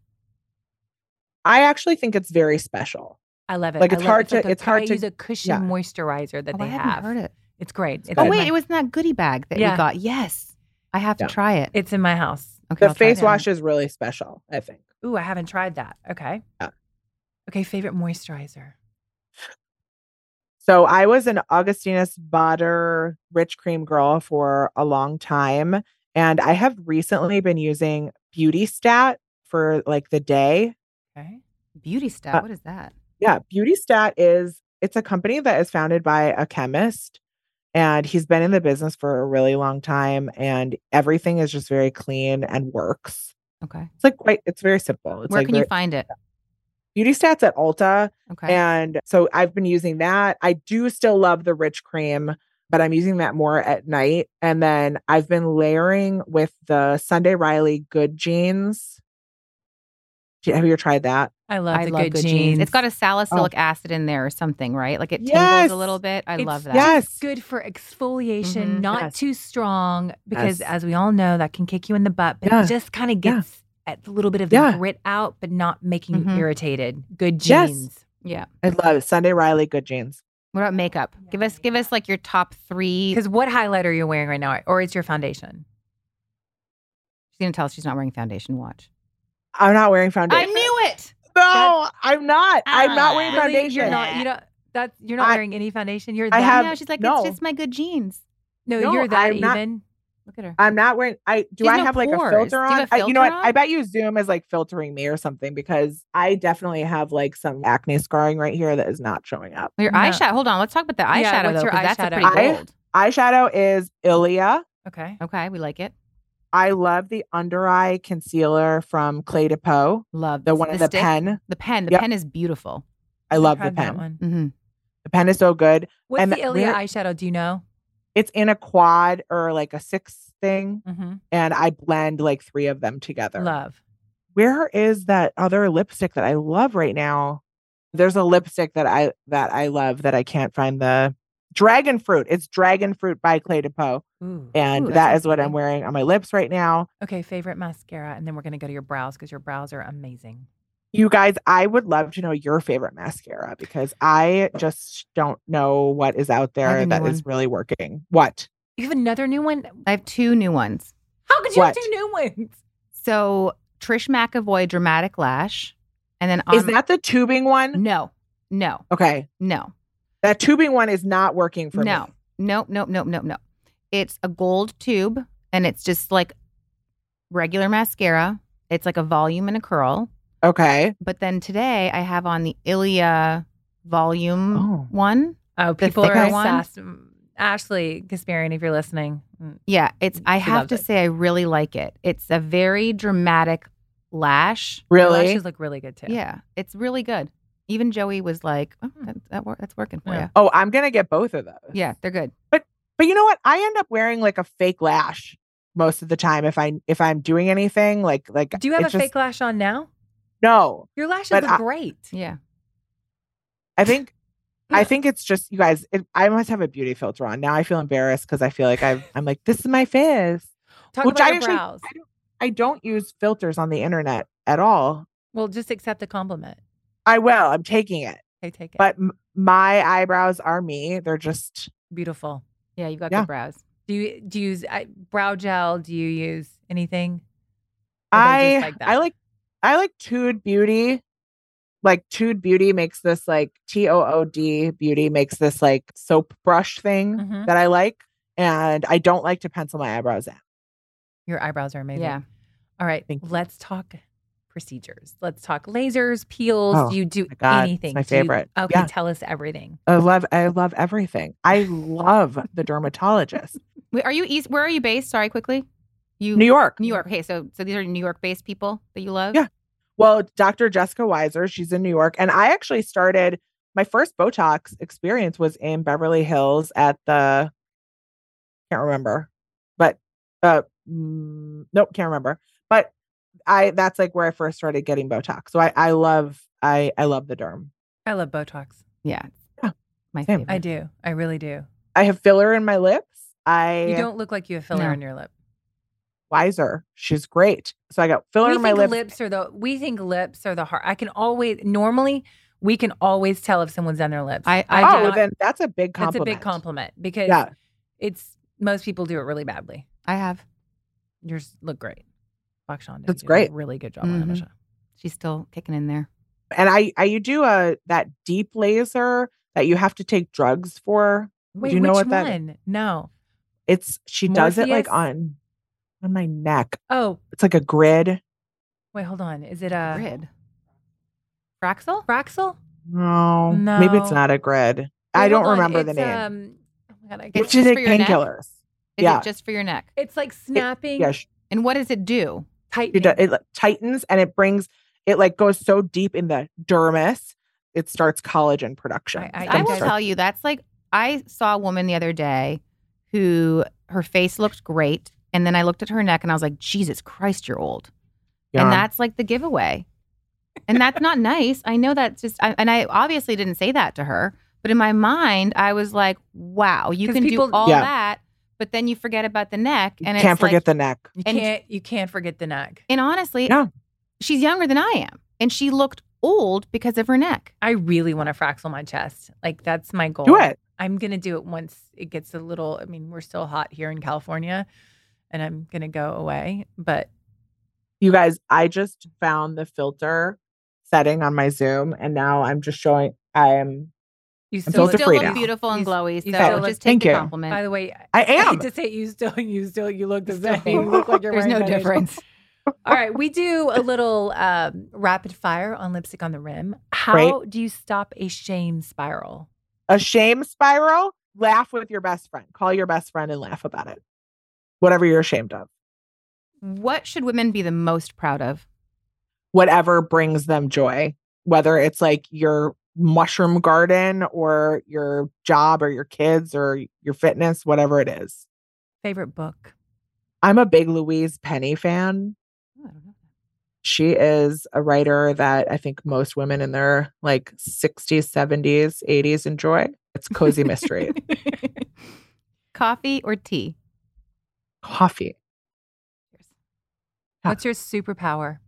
I actually think it's very special. I love it. Like, I it's love- hard like to- a- it's hard I to- use a cushion yeah. moisturizer that Oh, they I haven't have. heard it. It's great. It's good. Oh in wait, my- it was in that goodie bag that Yeah. we got. Yes, I have to Yeah. try it. It's in my house. Okay, The I'll try face it. wash is really special, I think. Ooh, I haven't tried that. Okay. Yeah. Okay, favorite moisturizer. So I was an Augustinus Bader Rich Cream girl for a long time. And I have recently been using Beauty Stat for like the day. Okay. Beauty Stat. Uh, what is that? Yeah, Beauty Stat is it's a company that is founded by a chemist, and he's been in the business for a really long time, and everything is just very clean and works. Okay. It's like quite it's very simple. It's Where like can you very- find it? Beauty Stats at Ulta. Okay. And so I've been using that. I do still love the Rich Cream, but I'm using that more at night. And then I've been layering with the Sunday Riley Good Jeans. Do- Have you ever tried that? I love I the love good, good jeans. jeans. It's got a salicylic acid in there or something, right? Like it tingles Yes. a little bit. I It's love that. Yes. just good for exfoliation, Mhm. not Yes. too strong, because Yes. as we all know, that can kick you in the butt, but Yeah. it just kind of Yeah. gets at a little bit of the Yeah. grit out, but not making Mhm. you irritated. Good Yes. jeans. Yeah. I love it. Sunday Riley Good Jeans. What about makeup? Give us give us like your top three. Because what highlighter are you wearing right now? Or it's your foundation? She's gonna tell us she's not wearing foundation. Watch. I'm not wearing I foundation. knew it. No, I'm not. I'm not wearing Ah. Really? foundation. You're not. You don't. That's you're not I- wearing any foundation. You're. I That, have- no, she's like, no. it's just my good jeans. no, No, you're that I'm not- even. Look at her. I'm not wearing. I do. She has I no have like pores. a filter Do you on. have a I, you know what? filter I on? bet you Zoom is like filtering me or something because I definitely have like some acne scarring right here that is not showing up. Well, your No. eyeshadow. Hold on. Let's talk about the eyeshadow Yeah, what's though, your 'cause that's a eyeshadow? pretty I- bold. Eyeshadow is Ilia. Okay. Okay, we like it. I love the under eye concealer from Clé de Peau. Love The one in the stick. pen. The pen. The Yep. pen is beautiful. I love the Tried that pen. one. Mm-hmm. The pen is so good. What's And the Ilia where- eyeshadow? Do you know? It's in a quad or like a six thing, Mm-hmm. and I blend like three of them together. Love. Where is that other lipstick that I love right now? There's a lipstick that I that I love that I can't find the Dragon Fruit. It's Dragon Fruit by Clé de Peau. Ooh. And Ooh, that that sounds is what I'm lovely. wearing on my lips right now. Okay, favorite mascara, and then we're gonna go to your brows because your brows are amazing. You guys, I would love to know your favorite mascara because I just don't know what is out I have there a new that one. is really working. What? You have another new one? I have two new ones. How could you What? have two new ones? So Trish McAvoy Dramatic Lash. And then on Is that the tubing one? No, no, Okay. no, That tubing one is not working for no, me. no, no, no, no, no. It's a gold tube and it's just like regular mascara. It's like a volume and a curl. Okay. But then today I have on the Ilia volume Oh. one. Oh, The people are thicker one? obsessed. Mm, Ashley Kasparian, if you're listening. mm, Yeah, it's. I She have loves to it. say I really like it. It's a very dramatic lash. Your Really? lashes look really good too. Yeah, it's really good. Even Joey was like, "Oh, that, that wor- that's working for Yeah. you." Oh, I'm gonna get both of those. Yeah, they're good. But you know what? I end up wearing like a fake lash most of the time if I if I'm doing anything like like. Do you have a it's just- fake lash on now? No, Your lashes But look I- great. Yeah, I think Yeah. I think it's just you guys. It, I must have a beauty filter on now. I feel embarrassed because I feel like I've, I'm like this is my fizz. Talk Which about I your actually- brows. I don't, I don't use filters on the internet at all. Well, just accept the compliment. I will. I'm taking it. Okay, take it. But m- my eyebrows are me. They're just Beautiful. yeah, you got Yeah. good brows. Do you do you use I, brow gel? Do you use anything? Or they I just like that? I like I like Tude Beauty. Like Tude Beauty makes this like T O O D Beauty makes this like soap brush thing Mhm. that I like. And I don't like to pencil my eyebrows in. Your eyebrows are amazing. Yeah, All right, Thank you. let's talk procedures. Let's talk lasers, peels. Oh, do you do my God, it's anything? my Do you- favorite. okay, Yeah. tell us everything. I love I love everything. I love the dermatologist. Wait, are you east? Where are you based? Sorry, quickly. You New York. New York. Okay, so so these are New York based people that you love. Yeah. Well, Doctor Jessica Weiser, she's in New York. And I actually started my first Botox experience was in Beverly Hills at the can't remember. But uh mm, nope, can't remember. But I that's like where I first started getting Botox. So I I love I I love the derm. I love Botox. yeah, Yeah, my same. favorite. I do. I really do. I have filler in my lips. I You don't look like you have filler No. in your lip. Weiser. She's great. So I got filler We in my think lips. lips are the we think lips are the hard. I can always normally we can always tell if someone's done their lips. I- I do oh, not- then that's a big that's a compliment. big compliment because Yeah. it's most people do it really badly. I have. Yours look great. Bakshan did That's do a great. really good job Mhm. on Amisha. She's still kicking in there. And I, I you do a that deep laser that you have to take drugs for. Wait, do you know which what that? one? No. It's she does it like Morpheus? on on my neck. Oh, It's like a grid. wait, hold on. Is it a Grid. Fraxel? Fraxel? No, maybe it's No. not a grid. Wait, I don't hold on. remember the It's, name. Um, oh my God, I It's can't- Which is just like for your neck? painkillers. Is Yeah. it just for your neck? it's like snapping, Yeah, sh- And what does it do? tightening. it, do- it like, tightens and it brings it like goes so deep in the dermis, it starts collagen production. I- I- I think will I- tell you, that's like I saw a woman the other day who her face looked great, and then I looked at her neck and I was like, Jesus Christ, you're old. Yeah. And that's like the giveaway. And that's not nice. I know that's just, I, and I obviously didn't say that to her, but in my mind, I was like, wow, you 'Cause can people- do all Yeah. that, but then you forget about the neck. And Can't it's forget like, the neck. You and- can't you can't forget the neck. and honestly, Yeah. she's younger than I am. And she looked old because of her neck. I really want to Fraxel my chest. Like that's my goal. Do it. I'm gonna do it once it gets a little. I mean, we're still hot here in California, and I'm gonna go away. But You guys, I just found the filter setting on my Zoom and now I'm just showing I am you I'm still filter You free still look now. beautiful and You- glowy. you So still look- just take Thank the you. compliment. by the way, I I am. hate to say it, you still you still you look the same. You look like you're There's wearing no foundation. difference. All right, we do a little um, rapid fire on Lipstick on the Rim. How Great. do you stop a shame spiral? A shame spiral, laugh with your best friend. Call your best friend and laugh about it. Whatever you're ashamed of. What should women be the most proud of? Whatever brings them joy, whether it's like your mushroom garden or your job or your kids or your fitness, whatever it is. Favorite book? I'm a big Louise Penny fan. Oh, I don't know. she is a writer that I think most women in their like sixties, seventies, eighties enjoy. It's cozy mystery. Coffee or tea? Coffee. What's your superpower?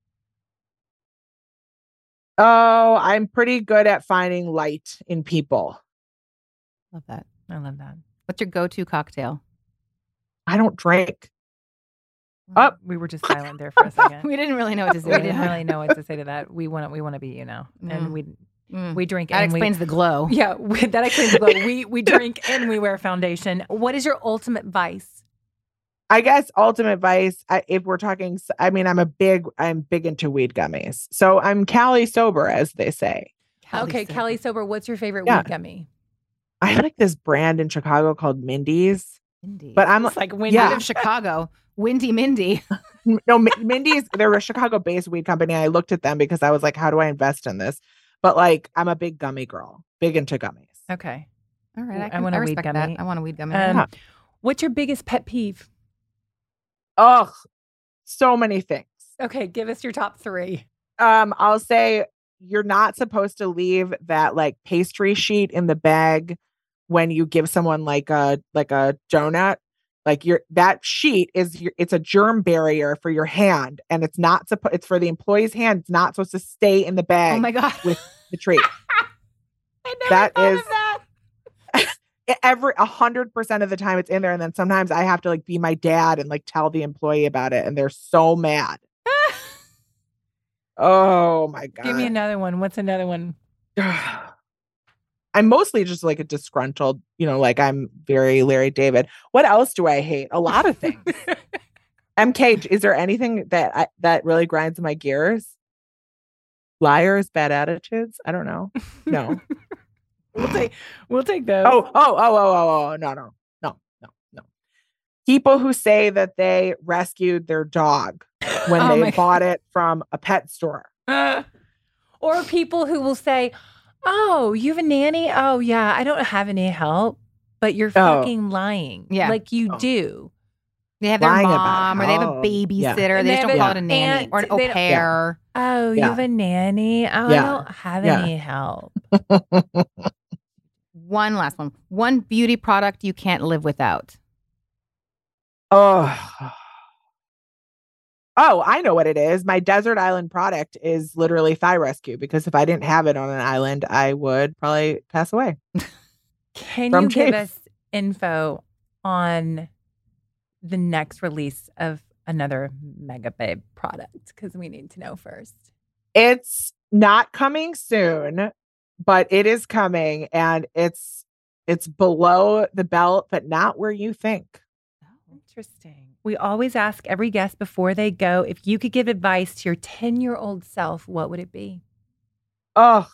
Oh, I'm pretty good at finding light in people. Love that. I love that. What's your go-to cocktail? I don't drink. Oh, We were just silent there for a second. We didn't really know what to say. We to didn't that. really know what to say to that. We want to. We want to be you now, Mm. and we Mm. we drink. That and we- explains the glow. Yeah, we, that explains the glow. We we drink and we wear foundation. What is your ultimate vice? I guess ultimate vice, I, if we're talking, s- I mean, I'm a big, I'm big into weed gummies. So I'm Cali sober, as they say. Okay, Kelly Sober. What's your favorite Yeah. weed gummy? I like this brand in Chicago called Mindy's. Mindy. But I'm It's like when Yeah. Out of Chicago. Windy Mindy. no, Mi- Mindy's, they're a Chicago based weed company. I looked at them because I was like, how do I invest in this? But like, I'm a big gummy girl, big into gummies. Okay. All right. I, I can, want I a weed respect gummy. that. I want a weed gummy. Um, Yeah. What's your biggest pet peeve? Oh, so many things. Okay, give us your top three. Um, I'll say you're not supposed to leave that like pastry sheet in the bag when you give someone like a like a donut. Like your that sheet is your, it's a germ barrier for your hand, and it's not supposed it's for the employee's hand. It's not supposed to stay in the bag Oh my God. with the treat. I never that thought is- of that. Every a hundred percent of the time it's in there, and then sometimes I have to like be my dad and like tell the employee about it, and they're so mad. Oh my god! Give me another one. What's another one? I'm mostly just like a disgruntled, you know, like I'm very Larry David. What else do I hate? A lot of things. M K, is there anything that I, that really grinds my gears? Liars, bad attitudes? I don't know. No. We'll take we'll take those. Oh, oh, oh, oh, oh, oh, no, no, no, no, no. People who say that they rescued their dog when Oh they my bought it from a pet store. Uh, or people who will say, "Oh, you have a nanny? Oh, yeah, I don't have any help." But you're Oh. fucking lying. Yeah. Like you Oh. do. They have their Lying about mom, or they have a how- babysitter. yeah. They And they just have don't a call it a nanny aunt. or an au They don't- pair. Oh, you Yeah. have a nanny? Oh, I Yeah. don't have Yeah. any help. One last one. One beauty product you can't live without. Oh. Oh, I know what it is. My desert island product is literally Thigh Rescue, because if I didn't have it on an island, I would probably pass away. Can From you give Chase. us info on the next release of another Mega Babe product? Because we need to know first. It's not coming soon, but it is coming, and it's it's below the belt, but not where you think. Interesting. We always ask every guest before they go, if you could give advice to your ten-year-old self, what would it be? Oh,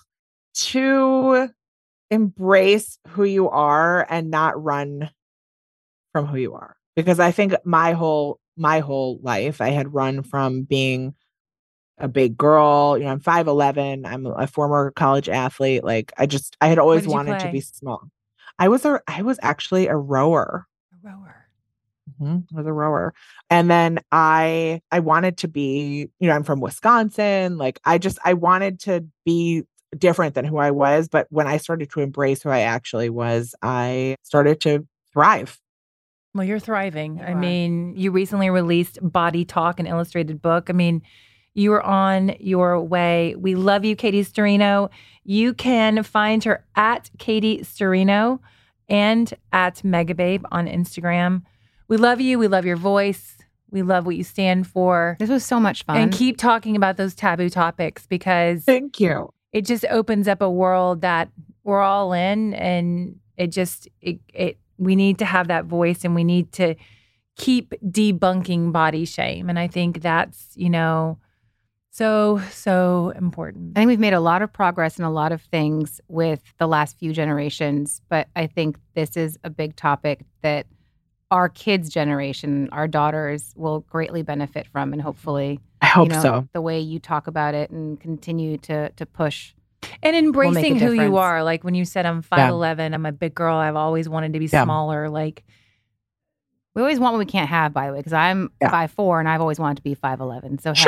to embrace who you are and not run from who you are. Because I think my whole my whole life I had run from being a big girl. You know, I'm five eleven. I'm a former college athlete. Like I just I had always did you wanted to play? be small. I was a I was actually a rower. A rower. Mhm, I was a rower. And then I I wanted to be, you know, I'm from Wisconsin. Like I just I wanted to be different than who I was. But when I started to embrace who I actually was, I started to thrive. Well, you're thriving. You I are. mean, you recently released Body Talk, an illustrated book. I mean, you are on your way. We love you, Katie Storino. You can find her at Katie Storino and at Megababe on Instagram. We love you. We love your voice. We love what you stand for. This was so much fun. And keep talking about those taboo topics, because Thank you. it just opens up a world that we're all in, and it just it, it we need to have that voice, and we need to keep debunking body shame. And I think that's, you know, so so important. I think we've made a lot of progress in a lot of things with the last few generations, but I think this is a big topic that our kids' generation, our daughters, will greatly benefit from, and hopefully, I hope you know, so. the way you talk about it and continue to to push. And embracing who you difference. are. Like when you said I'm five eleven, I'm a big girl. I've always wanted to be Yeah. smaller. Like We always want what we can't have, by the way, because I'm Yeah. five four and I've always wanted to be five eleven. So hey, Sure.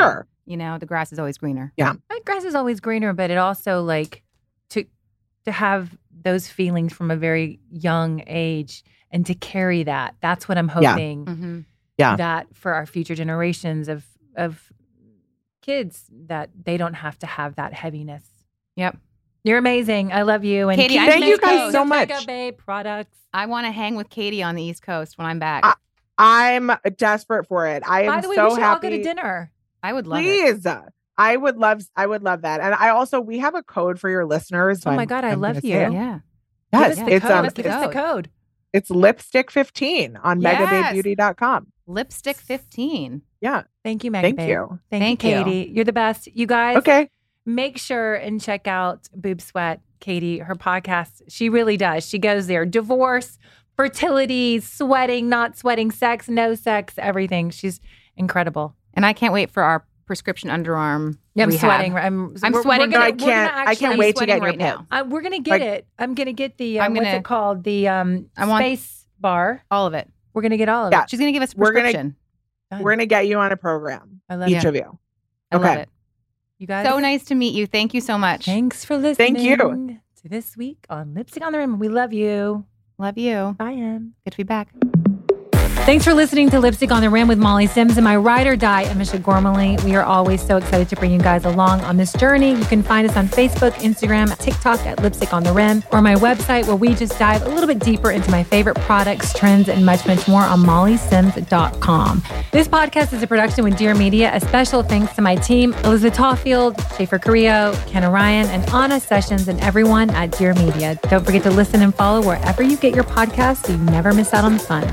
You know, the grass is always greener. Yeah. My grass is always greener, but it also like to to have those feelings from a very young age and to carry that. That's what I'm hoping. Yeah. Mm-hmm. Yeah. That for our future generations of of kids, that they don't have to have that heaviness. Yep. You're amazing. I love you. And Katie, keep I'm thank you guys Coast. so much. Mega Bay products. I want to hang with Katie on the East Coast when I'm back. I, I'm desperate for it. I am By the way, so we should happy. all go to dinner. I would love it. Please. I would love I would love that. And I also we have a code for your listeners. So Oh my I'm- God, I I'm love gonna you. say it. Yeah. Yes, Give us the it's code. um Give us the code. it's lipstick fifteen on Yes. mega babe beauty dot com. Lipstick fifteen. Yeah. Thank you, Mega Thank Babe. you. Thank, Thank you, you. Katie. You're the best. You guys, Okay. make sure and check out Boob Sweat, Katie, her podcast. She really does. She goes there. Divorce, fertility, sweating, not sweating, sex, no sex, everything. She's incredible. And I can't wait for our prescription underarm. Yeah, I'm rehab. sweating. I'm, I'm we're- sweating. We're gonna, I we're gonna can't- I actually, can't I'm wait to sweating get your right now. pill. Uh, we're gonna get Like- it. I'm gonna get the. Um, I'm what's gonna- it called? The um, I want- space bar. All of it. We're gonna get all of Yeah. it. She's going to give us a We're gonna- prescription. Done. We're gonna get you on a program. I love Each it. of you. I love Okay. it. You guys. So nice to meet you. Thank you so much. Thanks for listening. Thank you. To this week on Lipstick on the Rim. We love you. Love you. Bye, Em. Good to be back. Thanks for listening to Lipstick on the Rim with Molly Sims and my ride or die, Amisha Gormley. We are always so excited to bring you guys along on this journey. You can find us on Facebook, Instagram, TikTok at Lipstick on the Rim, or my website where we just dive a little bit deeper into my favorite products, trends, and much, much more on molly sims dot com. This podcast is a production with Dear Media. A special thanks to my team, Elizabeth Tawfield, Schaefer Carrillo, Kenna Ryan, and Anna Sessions, and everyone at Dear Media. Don't forget to listen and follow wherever you get your podcasts so you never miss out on the fun.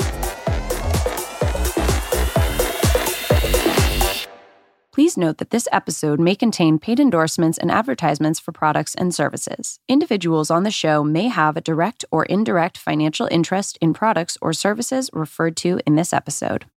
Please note that this episode may contain paid endorsements and advertisements for products and services. Individuals on the show may have a direct or indirect financial interest in products or services referred to in this episode.